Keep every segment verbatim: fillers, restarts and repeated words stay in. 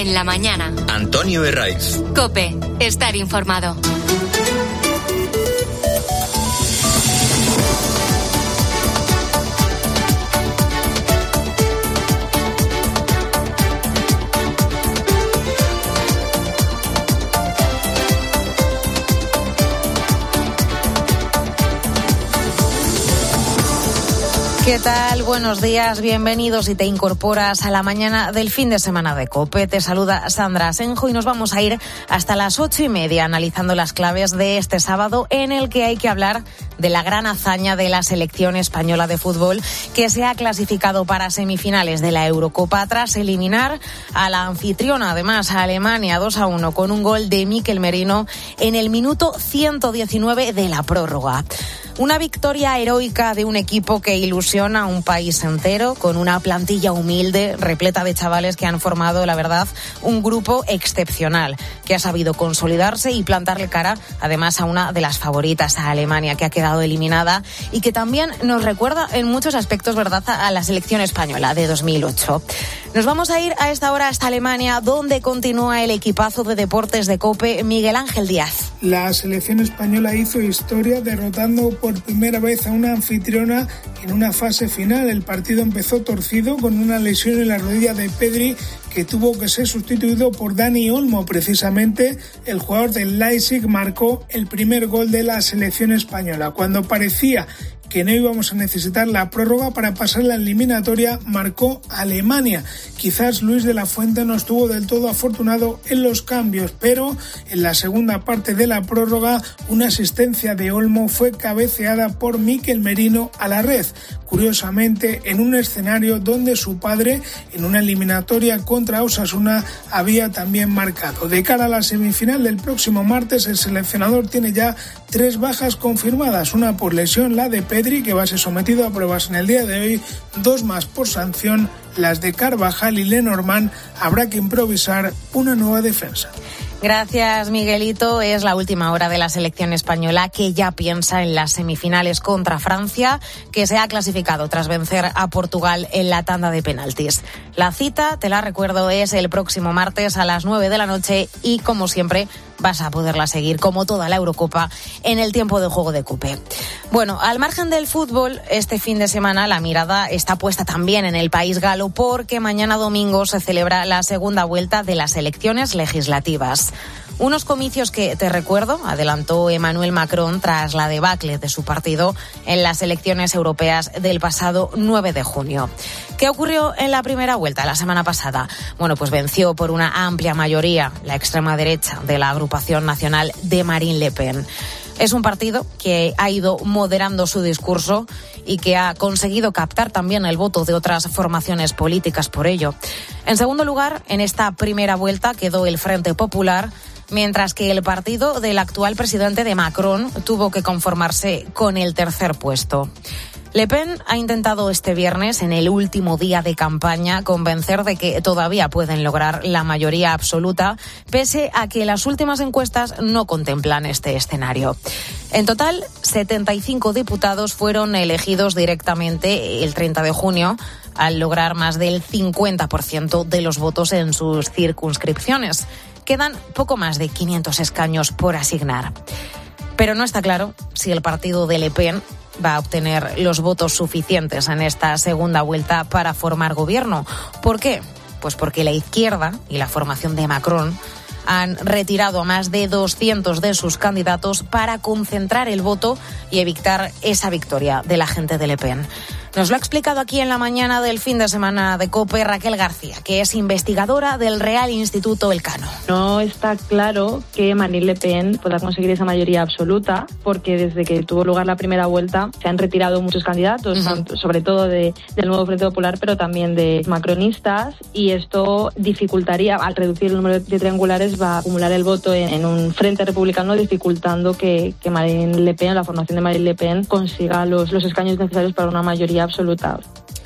en la mañana. Antonio Herraiz. COPE, estar informado. ¿Qué tal? Buenos días, bienvenidos si te incorporas a la mañana del fin de semana de COPE. Te saluda Sandra Asenjo y nos vamos a ir hasta las ocho y media analizando las claves de este sábado en el que hay que hablar de la gran hazaña de la selección española de fútbol que se ha clasificado para semifinales de la Eurocopa tras eliminar a la anfitriona, además a Alemania dos a uno con un gol de Mikel Merino en el minuto ciento diecinueve de la prórroga. Una victoria heroica de un equipo que ilusiona a un país entero, con una plantilla humilde, repleta de chavales que han formado, la verdad, un grupo excepcional, que ha sabido consolidarse y plantarle cara, además, a una de las favoritas, a Alemania, que ha quedado eliminada y que también nos recuerda en muchos aspectos, verdad, a la selección española de dos mil ocho. Nos vamos a ir a esta hora hasta Alemania, donde continúa el equipazo de deportes de COPE, Miguel Ángel Díaz. La selección española hizo historia derrotando por primera vez a una anfitriona en una fase final. El partido empezó torcido con una lesión en la rodilla de Pedri, que tuvo que ser sustituido por Dani Olmo. Precisamente el jugador del Leipzig marcó el primer gol de la selección española. Cuando parecía que no íbamos a necesitar la prórroga para pasar la eliminatoria, marcó Alemania. Quizás Luis de la Fuente no estuvo del todo afortunado en los cambios, pero en la segunda parte de la prórroga una asistencia de Olmo fue cabeceada por Mikel Merino a la red. Curiosamente, en un escenario donde su padre, en una eliminatoria contra Osasuna, había también marcado. De cara a la semifinal del próximo martes, el seleccionador tiene ya tres bajas confirmadas, una por lesión, la de Pedri, que va a ser sometido a pruebas en el día de hoy, dos más por sanción, las de Carvajal y Lenormand. Habrá que improvisar una nueva defensa. Gracias, Miguelito. Es la última hora de la selección española, que ya piensa en las semifinales contra Francia, que se ha clasificado tras vencer a Portugal en la tanda de penaltis. La cita, te la recuerdo, es el próximo martes a las nueve de la noche y, como siempre, vas a poderla seguir, como toda la Eurocopa, en el tiempo de juego de COPE. Bueno, al margen del fútbol, este fin de semana la mirada está puesta también en el país galo, porque mañana domingo se celebra la segunda vuelta de las elecciones legislativas. Unos comicios que, te recuerdo, adelantó Emmanuel Macron tras la debacle de su partido en las elecciones europeas del pasado nueve de junio. ¿Qué ocurrió en la primera vuelta la semana pasada? Bueno, pues venció por una amplia mayoría la extrema derecha de la agrupación nacional de Marine Le Pen. Es un partido que ha ido moderando su discurso y que ha conseguido captar también el voto de otras formaciones políticas por ello. En segundo lugar, en esta primera vuelta quedó el Frente Popular, mientras que el partido del actual presidente de Macron tuvo que conformarse con el tercer puesto. Le Pen ha intentado este viernes, en el último día de campaña, convencer de que todavía pueden lograr la mayoría absoluta, pese a que las últimas encuestas no contemplan este escenario. En total, setenta y cinco diputados fueron elegidos directamente el treinta de junio, al lograr más del cincuenta por ciento de los votos en sus circunscripciones. Quedan poco más de quinientos escaños por asignar. Pero no está claro si el partido de Le Pen va a obtener los votos suficientes en esta segunda vuelta para formar gobierno. ¿Por qué? Pues porque la izquierda y la formación de Macron han retirado a más de doscientos de sus candidatos para concentrar el voto y evitar esa victoria de la gente de Le Pen. Nos lo ha explicado aquí en la mañana del fin de semana de COPE Raquel García, que es investigadora del Real Instituto Elcano. No está claro que Marine Le Pen pueda conseguir esa mayoría absoluta, porque desde que tuvo lugar la primera vuelta se han retirado muchos candidatos, uh-huh. sobre todo de, del Nuevo Frente Popular, pero también de macronistas, y esto dificultaría, al reducir el número de triangulares, va a acumular el voto en, en un frente republicano, dificultando que, que Marine Le Pen, la formación de Marine Le Pen, consiga los, los escaños necesarios para una mayoría absoluta.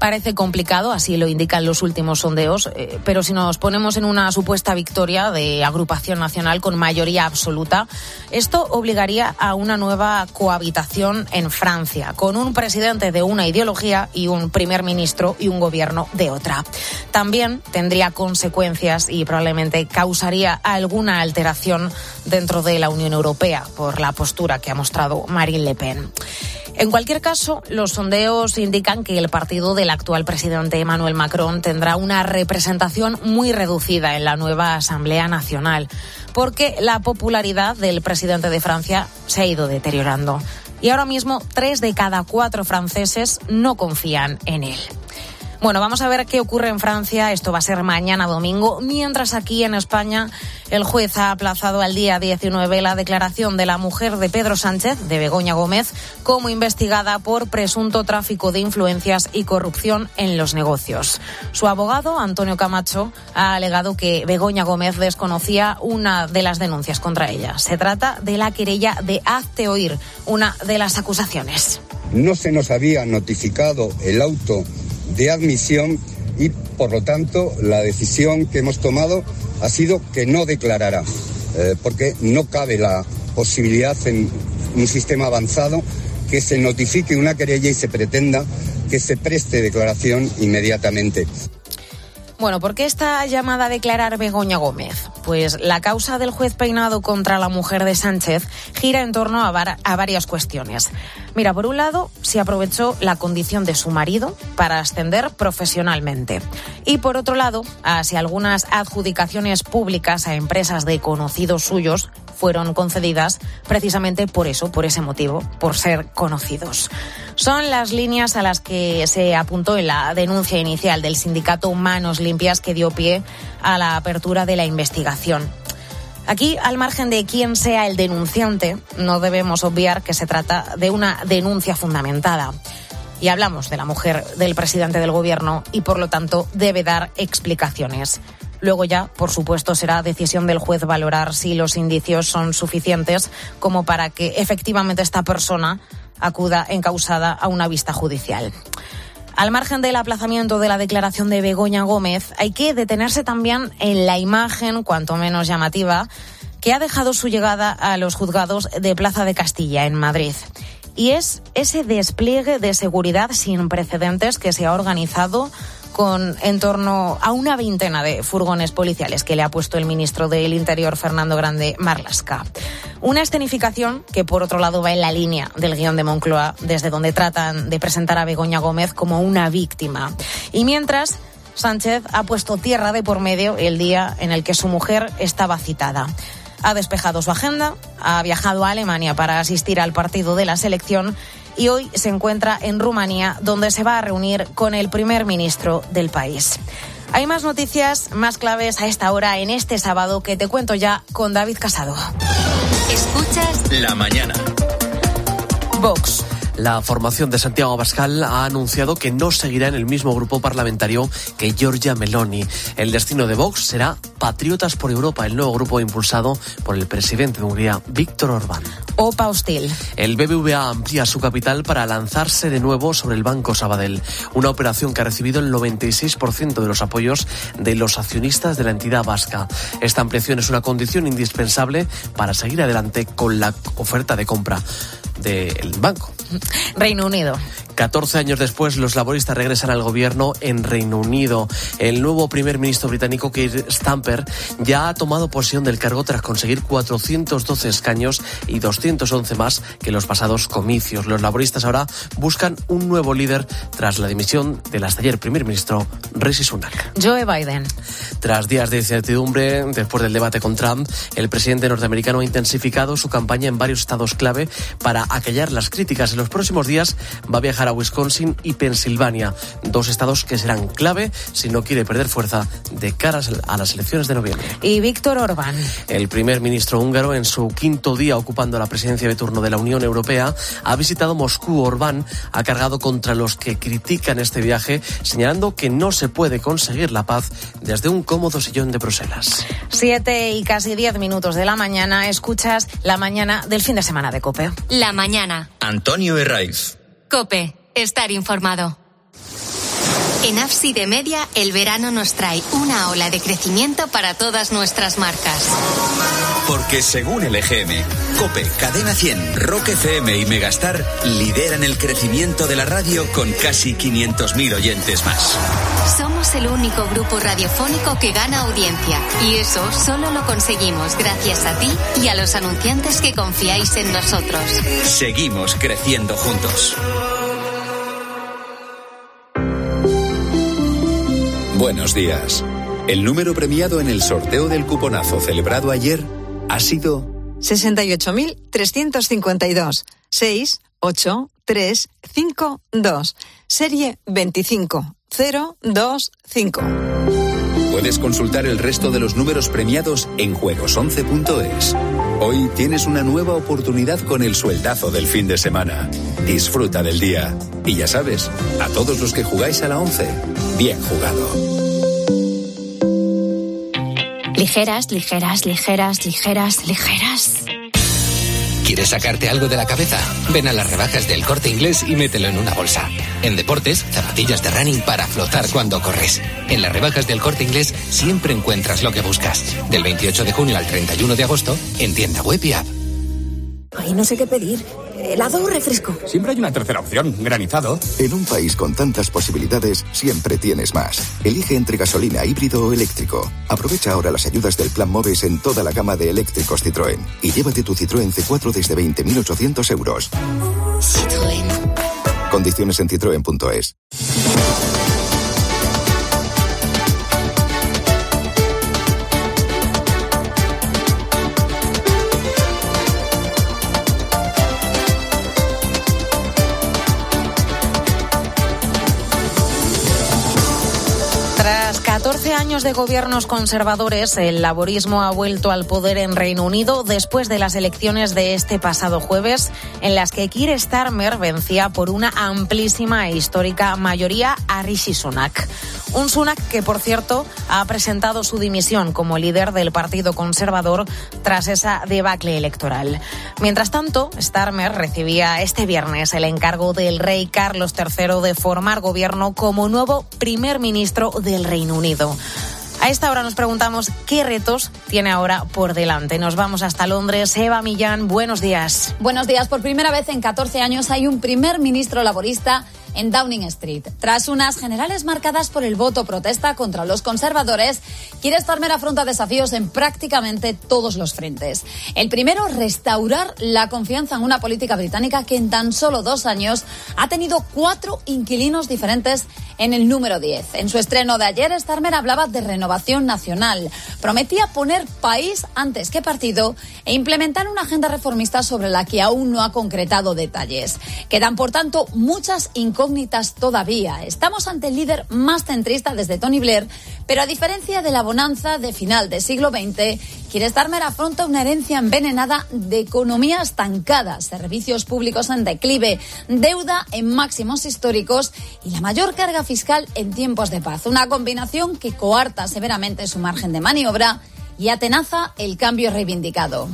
Parece complicado, así lo indican los últimos sondeos, eh, pero si nos ponemos en una supuesta victoria de agrupación nacional con mayoría absoluta, esto obligaría a una nueva cohabitación en Francia, con un presidente de una ideología y un primer ministro y un gobierno de otra. También tendría consecuencias y probablemente causaría alguna alteración dentro de la Unión Europea por la postura que ha mostrado Marine Le Pen. En cualquier caso, los sondeos indican que el partido del actual presidente Emmanuel Macron tendrá una representación muy reducida en la nueva Asamblea Nacional, porque la popularidad del presidente de Francia se ha ido deteriorando. Y ahora mismo, tres de cada cuatro franceses no confían en él. Bueno, vamos a ver qué ocurre en Francia. Esto va a ser mañana domingo, mientras aquí en España el juez ha aplazado al día diecinueve la declaración de la mujer de Pedro Sánchez, de Begoña Gómez, como investigada por presunto tráfico de influencias y corrupción en los negocios. Su abogado, Antonio Camacho, ha alegado que Begoña Gómez desconocía una de las denuncias contra ella. Se trata de la querella de Hazte Oír, una de las acusaciones. No se nos había notificado el auto de admisión y, por lo tanto, la decisión que hemos tomado ha sido que no declarará, eh, porque no cabe la posibilidad en un sistema avanzado que se notifique una querella y se pretenda que se preste declaración inmediatamente. Bueno, ¿por qué está llamada a declarar Begoña Gómez? Pues la causa del juez Peinado contra la mujer de Sánchez gira en torno a, var- a varias cuestiones. Mira, por un lado, se aprovechó la condición de su marido para ascender profesionalmente. Y por otro lado, a si algunas adjudicaciones públicas a empresas de conocidos suyos fueron concedidas precisamente por eso, por ese motivo, por ser conocidos. Son las líneas a las que se apuntó en la denuncia inicial del sindicato Manos Limpias que dio pie a la apertura de la investigación. Aquí, al margen de quién sea el denunciante, no debemos obviar que se trata de una denuncia fundamentada. Y hablamos de la mujer del presidente del gobierno y, por lo tanto, debe dar explicaciones. Luego ya, por supuesto, será decisión del juez valorar si los indicios son suficientes como para que efectivamente esta persona acuda encausada a una vista judicial. Al margen del aplazamiento de la declaración de Begoña Gómez, hay que detenerse también en la imagen, cuanto menos llamativa, que ha dejado su llegada a los juzgados de Plaza de Castilla, en Madrid. Y es ese despliegue de seguridad sin precedentes que se ha organizado con en torno a una veintena de furgones policiales que le ha puesto el ministro del Interior, Fernando Grande Marlaska. Una escenificación que, por otro lado, va en la línea del guión de Moncloa, desde donde tratan de presentar a Begoña Gómez como una víctima. Y mientras, Sánchez ha puesto tierra de por medio el día en el que su mujer estaba citada. Ha despejado su agenda, ha viajado a Alemania para asistir al partido de la selección y hoy se encuentra en Rumanía, donde se va a reunir con el primer ministro del país. Hay más noticias, más claves a esta hora en este sábado que te cuento ya con David Casado. Escuchas La Mañana. Vox. La formación de Santiago Abascal ha anunciado que no seguirá en el mismo grupo parlamentario que Giorgia Meloni. El destino de Vox será Patriotas por Europa, el nuevo grupo impulsado por el presidente de Hungría, Viktor Orbán. Opa hostil. El B B V A amplía su capital para lanzarse de nuevo sobre el Banco Sabadell, una operación que ha recibido el noventa y seis por ciento de los apoyos de los accionistas de la entidad vasca. Esta ampliación es una condición indispensable para seguir adelante con la oferta de compra del banco. Reino Unido. catorce años después, los laboristas regresan al gobierno en Reino Unido. El nuevo primer ministro británico, Keir Starmer, ya ha tomado posesión del cargo tras conseguir cuatrocientos doce escaños y doscientos once más que los pasados comicios. Los laboristas ahora buscan un nuevo líder tras la dimisión del hasta ayer primer ministro Rishi Sunak. Joe Biden. Tras días de incertidumbre, después del debate con Trump, el presidente norteamericano ha intensificado su campaña en varios estados clave para acallar las críticas. En los próximos días va a viajar a Wisconsin y Pensilvania, dos estados que serán clave si no quiere perder fuerza de cara a las elecciones de noviembre. Y Viktor Orbán. El primer ministro húngaro, en su quinto día ocupando la presidencia de turno de la Unión Europea, ha visitado Moscú. Orbán ha cargado contra los que critican este viaje, señalando que no se puede conseguir la paz desde un cómodo sillón de Bruselas. Siete y casi diez minutos de la mañana, escuchas la mañana del fin de semana de COPE. La mañana. Antonio Herraiz. COPE. Estar informado. En Ábside Media, el verano nos trae una ola de crecimiento para todas nuestras marcas. Porque según el E G M, COPE, Cadena cien, Rock F M y Megastar lideran el crecimiento de la radio con casi quinientos mil oyentes más. Somos el único grupo radiofónico que gana audiencia. Y eso solo lo conseguimos gracias a ti y a los anunciantes que confiáis en nosotros. Seguimos creciendo juntos. Buenos días. El número premiado en el sorteo del cuponazo celebrado ayer ha sido sesenta y ocho mil trescientos cincuenta y dos, seis ocho tres cinco dos, serie veinticinco cero dos cinco. Puedes consultar el resto de los números premiados en juegos once punto es. Hoy tienes una nueva oportunidad con el sueldazo del fin de semana. Disfruta del día. Y ya sabes, a todos los que jugáis a la once, bien jugado. Ligeras, ligeras, ligeras, ligeras, ligeras. ¿Quieres sacarte algo de la cabeza? Ven a las rebajas del Corte Inglés y mételo en una bolsa. En deportes, zapatillas de running para flotar cuando corres. En las rebajas del Corte Inglés siempre encuentras lo que buscas. Del veintiocho de junio al treinta y uno de agosto, en tienda web y app. Ay, no sé qué pedir. ¿Helado o refresco? Siempre hay una tercera opción, granizado. En un país con tantas posibilidades, siempre tienes más. Elige entre gasolina, híbrido o eléctrico. Aprovecha ahora las ayudas del Plan Moves en toda la gama de eléctricos Citroën. Y llévate tu Citroën C cuatro desde veinte mil ochocientos euros. Citroën. Condiciones en citroen punto es. Tras catorce años de gobiernos conservadores, el laborismo ha vuelto al poder en Reino Unido después de las elecciones de este pasado jueves, en las que Keir Starmer vencía por una amplísima e histórica mayoría a Rishi Sunak. Un Sunak que, por cierto, ha presentado su dimisión como líder del Partido Conservador tras esa debacle electoral. Mientras tanto, Starmer recibía este viernes el encargo del rey Carlos tercero de formar gobierno como nuevo primer ministro del Reino Unido. A esta hora nos preguntamos qué retos tiene ahora por delante. Nos vamos hasta Londres. Eva Millán, buenos días. Buenos días. Por primera vez en catorce años hay un primer ministro laborista en Downing Street. Tras unas generales marcadas por el voto protesta contra los conservadores, Keir Starmer afronta desafíos en prácticamente todos los frentes. El primero, restaurar la confianza en una política británica que en tan solo dos años ha tenido cuatro inquilinos diferentes en el número diez. En su estreno de ayer, Starmer hablaba de renovación nacional. Prometía poner país antes que partido e implementar una agenda reformista sobre la que aún no ha concretado detalles. Quedan, por tanto, muchas incógnitas todavía. Estamos ante el líder más centrista desde Tony Blair, pero a diferencia de la bonanza de final del siglo veinte, Keir Starmer afronta una herencia envenenada de economía estancada, servicios públicos en declive, deuda en máximos históricos y la mayor carga fiscal en tiempos de paz. Una combinación que coarta severamente su margen de maniobra y atenaza el cambio reivindicado.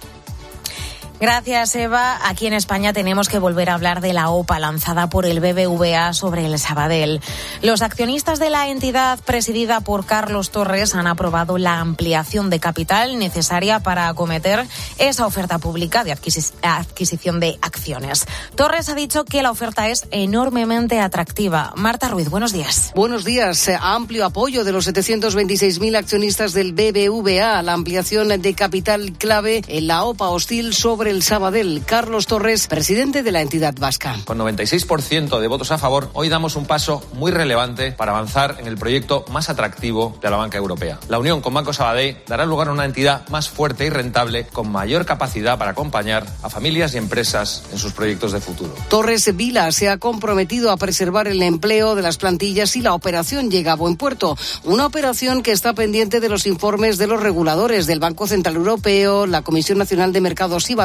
Gracias, Eva. Aquí en España tenemos que volver a hablar de la OPA lanzada por el B B V A sobre el Sabadell. Los accionistas de la entidad presidida por Carlos Torres han aprobado la ampliación de capital necesaria para acometer esa oferta pública de adquisi- adquisición de acciones. Torres ha dicho que la oferta es enormemente atractiva. Marta Ruiz, buenos días. Buenos días. Amplio apoyo de los setecientos veintiséis mil accionistas del B B V A. La ampliación de capital clave en la OPA hostil sobre el Sabadell. Carlos Torres, presidente de la entidad vasca. Con noventa y seis por ciento de votos a favor, hoy damos un paso muy relevante para avanzar en el proyecto más atractivo de la banca europea. La unión con Banco Sabadell dará lugar a una entidad más fuerte y rentable, con mayor capacidad para acompañar a familias y empresas en sus proyectos de futuro. Torres Vila se ha comprometido a preservar el empleo de las plantillas y la operación llega a buen puerto. Una operación que está pendiente de los informes de los reguladores del Banco Central Europeo, la Comisión Nacional de Mercados y Valores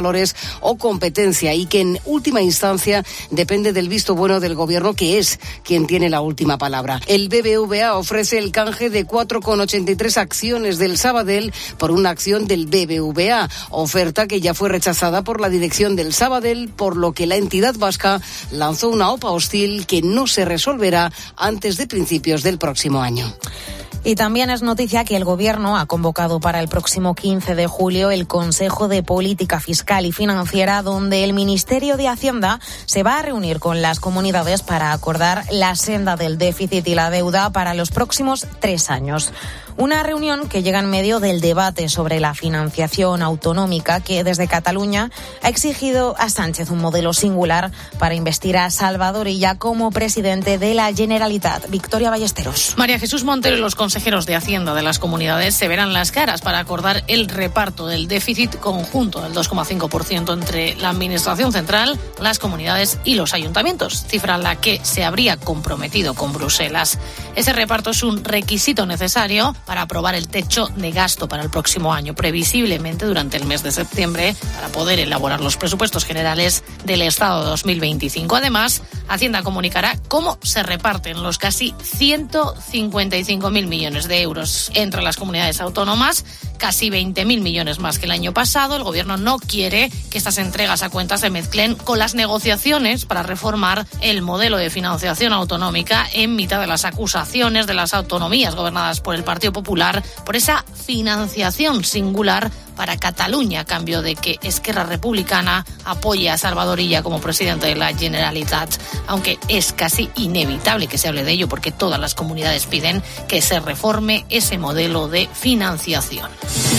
valores o competencia y que en última instancia depende del visto bueno del gobierno, que es quien tiene la última palabra. El B B V A ofrece el canje de cuatro coma ochenta y tres acciones del Sabadell por una acción del B B V A, oferta que ya fue rechazada por la dirección del Sabadell, por lo que la entidad vasca lanzó una OPA hostil que no se resolverá antes de principios del próximo año. Y también es noticia que el Gobierno ha convocado para el próximo quince de julio el Consejo de Política Fiscal y Financiera, donde el Ministerio de Hacienda se va a reunir con las comunidades para acordar la senda del déficit y la deuda para los próximos tres años. Una reunión que llega en medio del debate sobre la financiación autonómica, que desde Cataluña ha exigido a Sánchez un modelo singular para investir a Salvador Illa como presidente de la Generalitat. Victoria Ballesteros. María Jesús Montero y los consejeros de Hacienda de las comunidades se verán las caras para acordar el reparto del déficit conjunto del dos coma cinco por ciento entre la Administración Central, las comunidades y los ayuntamientos, cifra a la que se habría comprometido con Bruselas. Ese reparto es un requisito necesario para aprobar el techo de gasto para el próximo año, previsiblemente durante el mes de septiembre, para poder elaborar los presupuestos generales del Estado dos mil veinticinco. Además, Hacienda comunicará cómo se reparten los casi ciento cincuenta y cinco mil millones de euros entre las comunidades autónomas, casi veinte mil millones más que el año pasado. El Gobierno no quiere que estas entregas a cuentas se mezclen con las negociaciones para reformar el modelo de financiación autonómica, en mitad de las acusaciones de las autonomías gobernadas por el Partido Popular por esa financiación singular para Cataluña, a cambio de que Esquerra Republicana apoye a Salvador Illa como presidente de la Generalitat, aunque es casi inevitable que se hable de ello porque todas las comunidades piden que se reforme ese modelo de financiación.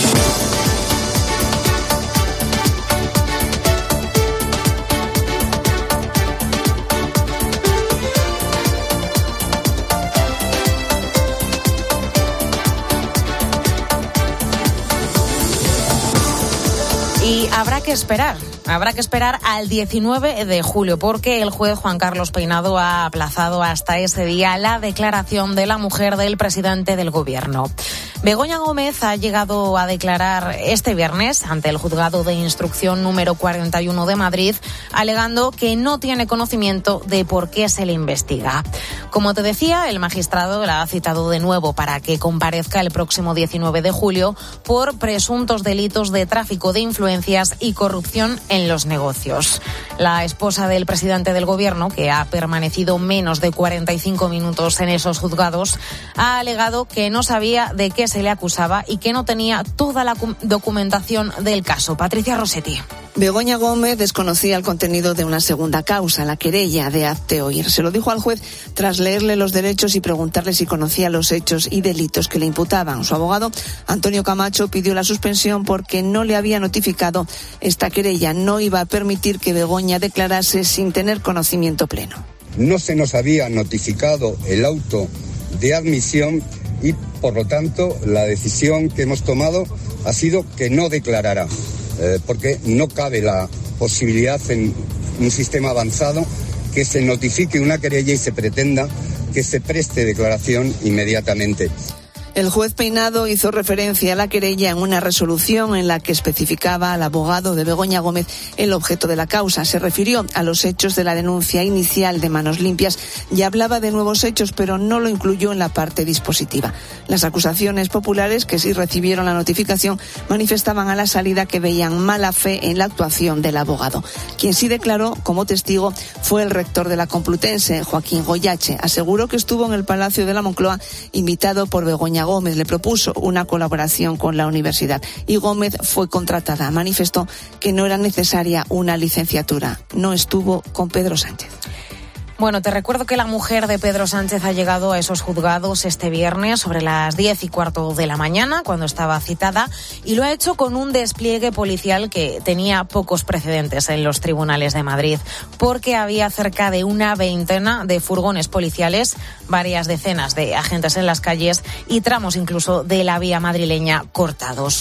Y habrá que esperar, habrá que esperar al diecinueve de julio, porque el juez Juan Carlos Peinado ha aplazado hasta ese día la declaración de la mujer del presidente del Gobierno. Begoña Gómez ha llegado a declarar este viernes ante el juzgado de instrucción número cuarenta y uno de Madrid, alegando que no tiene conocimiento de por qué se le investiga. Como te decía, el magistrado la ha citado de nuevo para que comparezca el próximo diecinueve de julio por presuntos delitos de tráfico de influencias y corrupción en los negocios. La esposa del presidente del Gobierno, que ha permanecido menos de cuarenta y cinco minutos en esos juzgados, ha alegado que no sabía de qué se le acusaba y que no tenía toda la documentación del caso. Patricia Rossetti. Begoña Gómez desconocía el contenido de una segunda causa, la querella de hazte oír. Se lo dijo al juez tras leerle los derechos y preguntarle si conocía los hechos y delitos que le imputaban. Su abogado, Antonio Camacho, pidió la suspensión porque no le había notificado esta querella. No iba a permitir que Begoña declarase sin tener conocimiento pleno. No se nos había notificado el auto de admisión y, por lo tanto, la decisión que hemos tomado ha sido que no declarará. Eh, porque no cabe la posibilidad en un sistema avanzado que se notifique una querella y se pretenda que se preste declaración inmediatamente. El juez Peinado hizo referencia a la querella en una resolución en la que especificaba al abogado de Begoña Gómez el objeto de la causa. Se refirió a los hechos de la denuncia inicial de Manos Limpias y hablaba de nuevos hechos, pero no lo incluyó en la parte dispositiva. Las acusaciones populares, que sí recibieron la notificación, manifestaban a la salida que veían mala fe en la actuación del abogado. Quien sí declaró como testigo fue el rector de la Complutense, Joaquín Goyache. Aseguró que estuvo en el Palacio de la Moncloa invitado por Begoña Gómez. Le propuso una colaboración con la universidad y Gómez fue contratada. Manifestó que no era necesaria una licenciatura. No estuvo con Pedro Sánchez. Bueno, te recuerdo que la mujer de Pedro Sánchez ha llegado a esos juzgados este viernes sobre las diez y cuarto de la mañana, cuando estaba citada, y lo ha hecho con un despliegue policial que tenía pocos precedentes en los tribunales de Madrid, porque había cerca de una veintena de furgones policiales, varias decenas de agentes en las calles y tramos incluso de la vía madrileña cortados.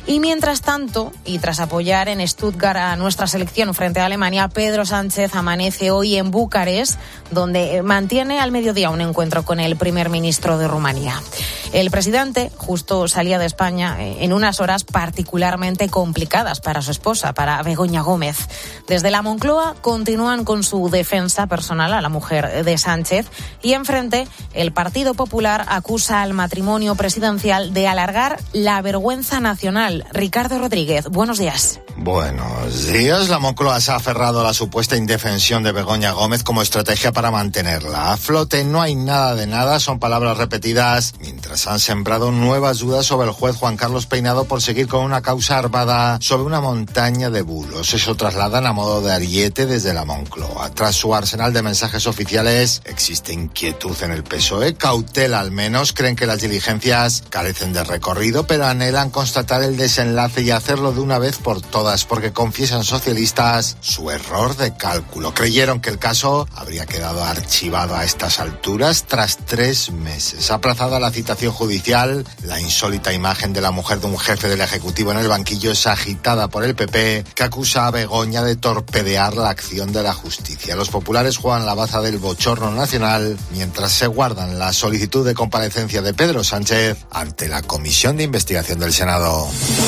Y mientras tanto, y tras apoyar en Stuttgart a nuestra selección frente a Alemania, Pedro Sánchez amanece hoy en Bucarest, donde mantiene al mediodía un encuentro con el primer ministro de Rumanía. El presidente justo salía de España en unas horas particularmente complicadas para su esposa, para Begoña Gómez. Desde la Moncloa continúan con su defensa personal a la mujer de Sánchez y enfrente el Partido Popular acusa al matrimonio presidencial de alargar la vergüenza nacional. Ricardo Rodríguez, buenos días. Buenos días. La Moncloa se ha aferrado a la supuesta indefensión de Begoña Gómez como estrategia para mantenerla a flote. No hay nada de nada, son palabras repetidas, mientras han sembrado nuevas dudas sobre el juez Juan Carlos Peinado por seguir con una causa armada sobre una montaña de bulos. Eso trasladan a modo de ariete desde la Moncloa. Tras su arsenal de mensajes oficiales, existe inquietud en el P S O E, cautela al menos. Creen que las diligencias carecen de recorrido, pero anhelan constatar el desenlace y hacerlo de una vez por todas, porque confiesan socialistas su error de cálculo. Creyeron que el caso habría quedado archivado a estas alturas tras tres meses. Aplazada la citación judicial, la insólita imagen de la mujer de un jefe del Ejecutivo en el banquillo es agitada por el P P, que acusa a Begoña de torpedear la acción de la justicia. Los populares juegan la baza del bochorno nacional mientras se guardan la solicitud de comparecencia de Pedro Sánchez ante la Comisión de Investigación del Senado.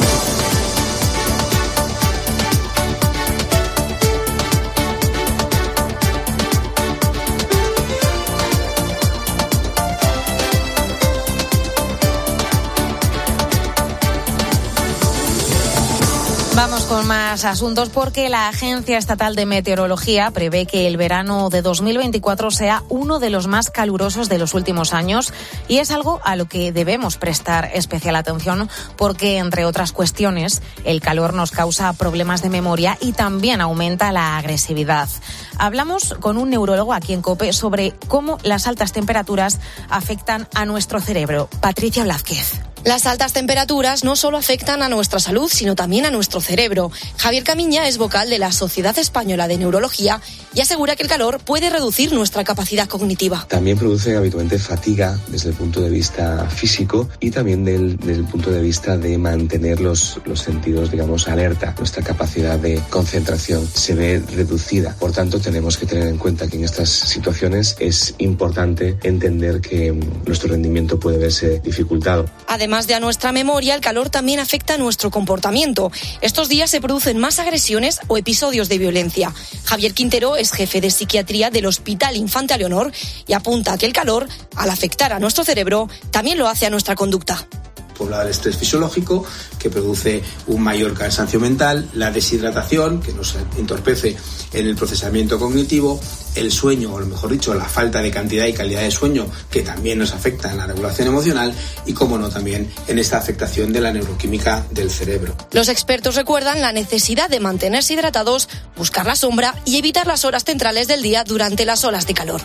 Vamos con más asuntos porque la Agencia Estatal de Meteorología prevé que el verano de dos mil veinticuatro sea uno de los más calurosos de los últimos años y es algo a lo que debemos prestar especial atención porque, entre otras cuestiones, el calor nos causa problemas de memoria y también aumenta la agresividad. Hablamos con un neurólogo aquí en COPE sobre cómo las altas temperaturas afectan a nuestro cerebro. Patricia Blázquez. Las altas temperaturas no solo afectan a nuestra salud, sino también a nuestro cerebro. Javier Camiña es vocal de la Sociedad Española de Neurología y asegura que el calor puede reducir nuestra capacidad cognitiva. También produce habitualmente fatiga desde el punto de vista físico y también del, desde el punto de vista de mantener los, los sentidos, digamos, alerta. Nuestra capacidad de concentración se ve reducida. Por tanto, tenemos que tener en cuenta que en estas situaciones es importante entender que nuestro rendimiento puede verse dificultado. Además de a nuestra memoria, el calor también afecta a nuestro comportamiento. Estos días se producen más agresiones o episodios de violencia. Javier Quintero es jefe de psiquiatría del Hospital Infanta Leonor y apunta que el calor, al afectar a nuestro cerebro, también lo hace a nuestra conducta. Por el estrés fisiológico, que produce un mayor cansancio mental, la deshidratación, que nos entorpece en el procesamiento cognitivo, el sueño, o mejor dicho, la falta de cantidad y calidad de sueño, que también nos afecta en la regulación emocional y, como no, también en esta afectación de la neuroquímica del cerebro. Los expertos recuerdan la necesidad de mantenerse hidratados, buscar la sombra y evitar las horas centrales del día durante las olas de calor.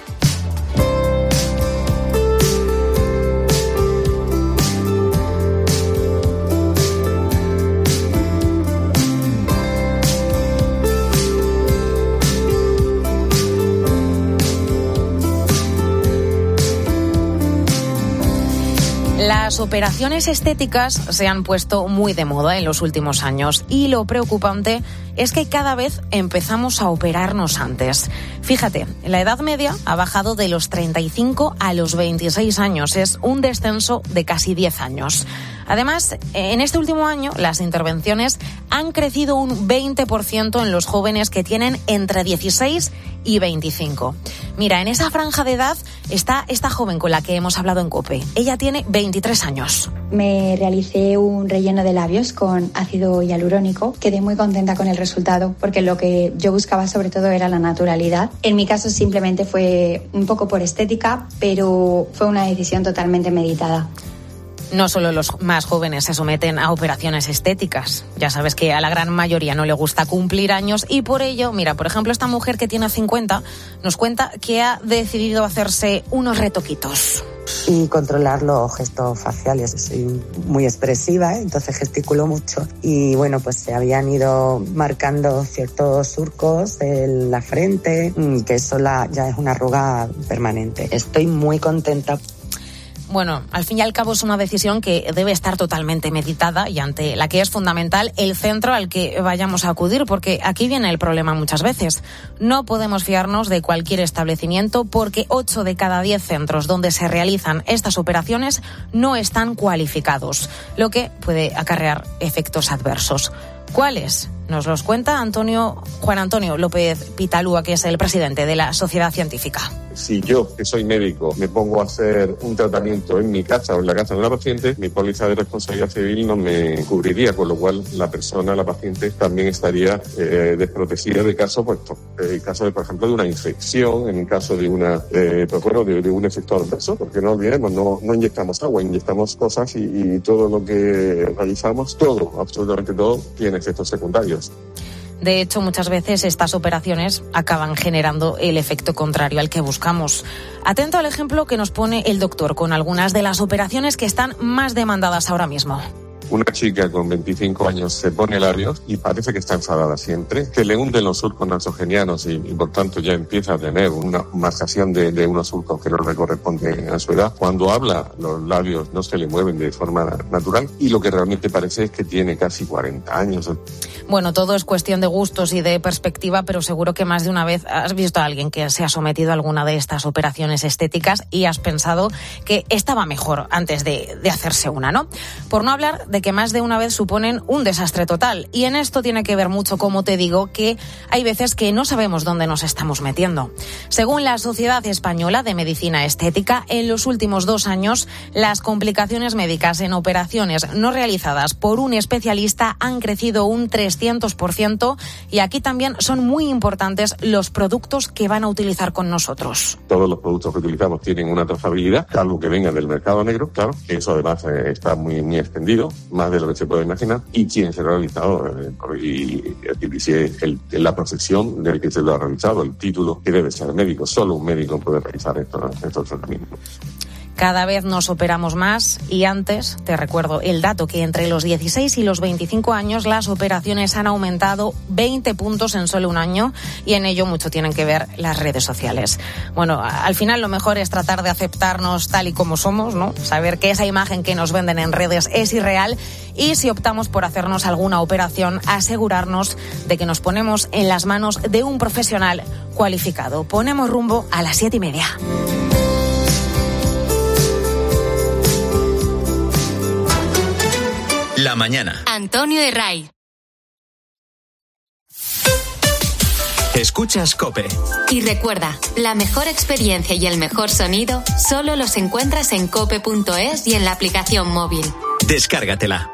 Las operaciones estéticas se han puesto muy de moda en los últimos años y lo preocupante es que cada vez empezamos a operarnos antes. Fíjate, la edad media ha bajado de los treinta y cinco a los veintiséis años, es un descenso de casi diez años. Además, en este último año las intervenciones han crecido un veinte por ciento en los jóvenes que tienen entre dieciséis y veinticinco. Mira, en esa franja de edad está esta joven con la que hemos hablado en COPE. Ella tiene veintitrés años. Me realicé un relleno de labios con ácido hialurónico. Quedé muy contenta con el resultado porque lo que yo buscaba sobre todo era la naturalidad. En mi caso simplemente fue un poco por estética, pero fue una decisión totalmente meditada. No solo los más jóvenes se someten a operaciones estéticas. Ya sabes que a la gran mayoría no le gusta cumplir años y por ello, mira, por ejemplo, esta mujer que tiene cincuenta nos cuenta que ha decidido hacerse unos retoquitos. Y controlar los gestos faciales. Soy muy expresiva, ¿eh? Entonces gesticulo mucho. Y bueno, pues se habían ido marcando ciertos surcos en la frente, que eso la, ya es una arruga permanente. Estoy muy contenta. Bueno, al fin y al cabo es una decisión que debe estar totalmente meditada y ante la que es fundamental el centro al que vayamos a acudir, porque aquí viene el problema muchas veces. No podemos fiarnos de cualquier establecimiento porque ocho de cada diez centros donde se realizan estas operaciones no están cualificados, lo que puede acarrear efectos adversos. ¿Cuáles? Nos los cuenta Antonio Juan Antonio López Pitalúa, que es el presidente de la Sociedad Científica. Si yo, que soy médico, me pongo a hacer un tratamiento en mi casa o en la casa de una paciente, mi póliza de responsabilidad civil no me cubriría, con lo cual la persona, la paciente, también estaría eh, desprotegida de caso, pues, en caso de, por ejemplo, de una infección, en caso de una, eh, pues, bueno, de, de un efecto adverso, porque no olvidemos, no, no inyectamos agua, inyectamos cosas y, y todo lo que realizamos, todo, absolutamente todo, tiene efectos secundarios. De hecho, muchas veces estas operaciones acaban generando el efecto contrario al que buscamos. Atento al ejemplo que nos pone el doctor con algunas de las operaciones que están más demandadas ahora mismo. Una chica con veinticinco años se pone labios y parece que está enfadada siempre, que le hunden los surcos nasogenianos y, y por tanto ya empieza a tener una marcación de, de unos surcos que no le corresponden a su edad. Cuando habla, los labios no se le mueven de forma natural y lo que realmente parece es que tiene casi cuarenta años. Bueno, todo es cuestión de gustos y de perspectiva, pero seguro que más de una vez has visto a alguien que se ha sometido a alguna de estas operaciones estéticas y has pensado que estaba mejor antes de, de hacerse una, ¿no? Por no hablar de que más de una vez suponen un desastre total. Y en esto tiene que ver mucho, como te digo, que hay veces que no sabemos dónde nos estamos metiendo. Según la Sociedad Española de Medicina Estética, en los últimos dos años, las complicaciones médicas en operaciones no realizadas por un especialista han crecido un trescientos por ciento y aquí también son muy importantes los productos que van a utilizar con nosotros. Todos los productos que utilizamos tienen una trazabilidad, algo que venga del mercado negro, claro, que eso además eh, está muy, muy extendido, más de lo que se puede imaginar, y quién se lo ha realizado, eh, y, y si el, la profesión del que se lo ha realizado, el título que debe ser médico. Solo un médico puede realizar esto, estos tratamientos. Cada vez nos operamos más y antes, te recuerdo el dato, que entre los dieciséis y los veinticinco años las operaciones han aumentado veinte puntos en solo un año y en ello mucho tienen que ver las redes sociales. Bueno, al final lo mejor es tratar de aceptarnos tal y como somos, ¿no? Saber que esa imagen que nos venden en redes es irreal y si optamos por hacernos alguna operación, asegurarnos de que nos ponemos en las manos de un profesional cualificado. Ponemos rumbo a las siete y media. La mañana. Antonio Herray. Escuchas COPE. Y recuerda, la mejor experiencia y el mejor sonido solo los encuentras en cope punto es y en la aplicación móvil. Descárgatela.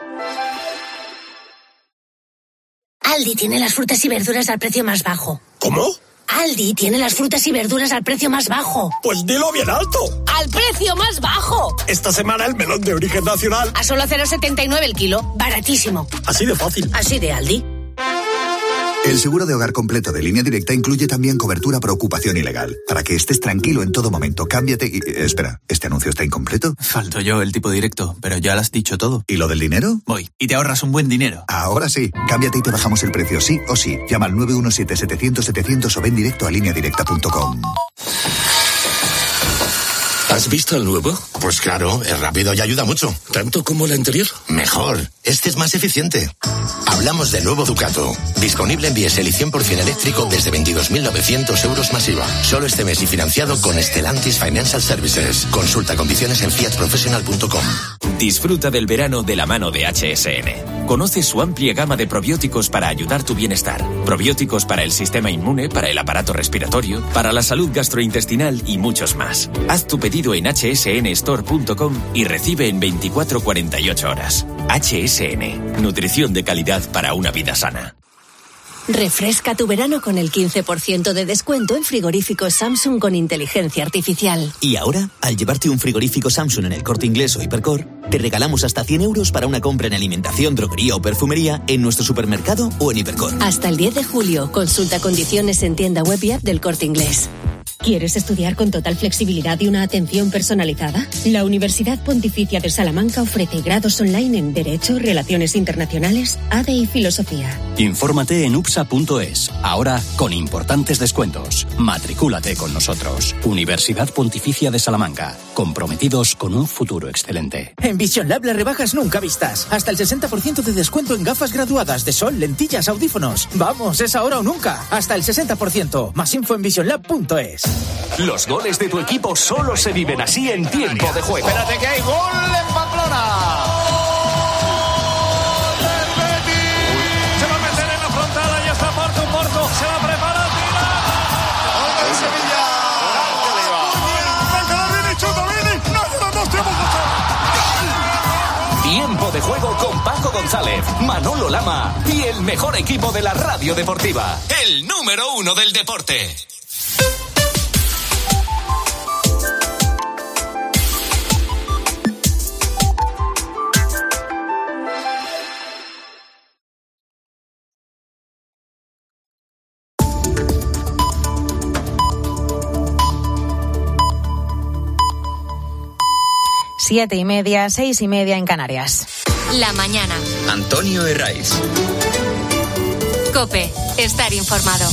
Aldi tiene las frutas y verduras al precio más bajo. ¿Cómo? Aldi tiene las frutas y verduras al precio más bajo. Pues dilo bien alto. ¡Al precio más bajo! Esta semana el melón de origen nacional a solo cero coma setenta y nueve el kilo. Baratísimo. Así de fácil. Así de Aldi. El seguro de hogar completo de Línea Directa incluye también cobertura por ocupación ilegal. Para que estés tranquilo en todo momento, cámbiate y... Espera, ¿este anuncio está incompleto? Falto yo el tipo directo, pero ya lo has dicho todo. ¿Y lo del dinero? Voy, y te ahorras un buen dinero. Ahora sí, cámbiate y te bajamos el precio sí o sí. Llama al nueve uno siete, setecientos, setecientos o ven directo a línea directa punto com. ¿Has visto el nuevo? Pues claro, es rápido y ayuda mucho. ¿Tanto como el anterior? Mejor. Este es más eficiente. Hablamos del nuevo Ducato. Disponible en diésel y cien por ciento eléctrico desde veintidós mil novecientos euros más I V A. Solo este mes y financiado con Stellantis Financial Services. Consulta condiciones en fiat professional punto com. Disfruta del verano de la mano de H S N. Conoce su amplia gama de probióticos para ayudar tu bienestar. Probióticos para el sistema inmune, para el aparato respiratorio, para la salud gastrointestinal y muchos más. Haz tu pedido en hache ese ene store punto com y recibe en veinticuatro a cuarenta y ocho horas. H S N. Nutrición de calidad para una vida sana. Refresca tu verano con el quince por ciento de descuento en frigoríficos Samsung con inteligencia artificial. Y ahora, al llevarte un frigorífico Samsung en el Corte Inglés o Hipercor, te regalamos hasta cien euros para una compra en alimentación, droguería o perfumería en nuestro supermercado o en Hipercor. Hasta el diez de julio, consulta condiciones en tienda web y app del Corte Inglés. ¿Quieres estudiar con total flexibilidad y una atención personalizada? La Universidad Pontificia de Salamanca ofrece grados online en Derecho, Relaciones Internacionales, A D E y Filosofía. Infórmate en U P S A punto es. Ahora con importantes descuentos. Matricúlate con nosotros. Universidad Pontificia de Salamanca. Comprometidos con un futuro excelente. En Vision Lab las rebajas nunca vistas. Hasta el sesenta por ciento de descuento en gafas graduadas de sol, lentillas, audífonos. Vamos, es ahora o nunca. Hasta el sesenta por ciento. Más info en vision lab punto es. Los goles de tu equipo solo se viven así en tiempo de juego. Espérate que hay gol en Pamplona. Se va a meter en la frontal, ahí está Porto, Porto, se va a preparar, tira. ¡Gol del Sevilla! Tiempo de juego con Paco González, Manolo Lama y el mejor equipo de la radio deportiva. El número uno del deporte. Siete y media, seis y media en Canarias. La mañana. Antonio Herraiz. COPE. Estar informado.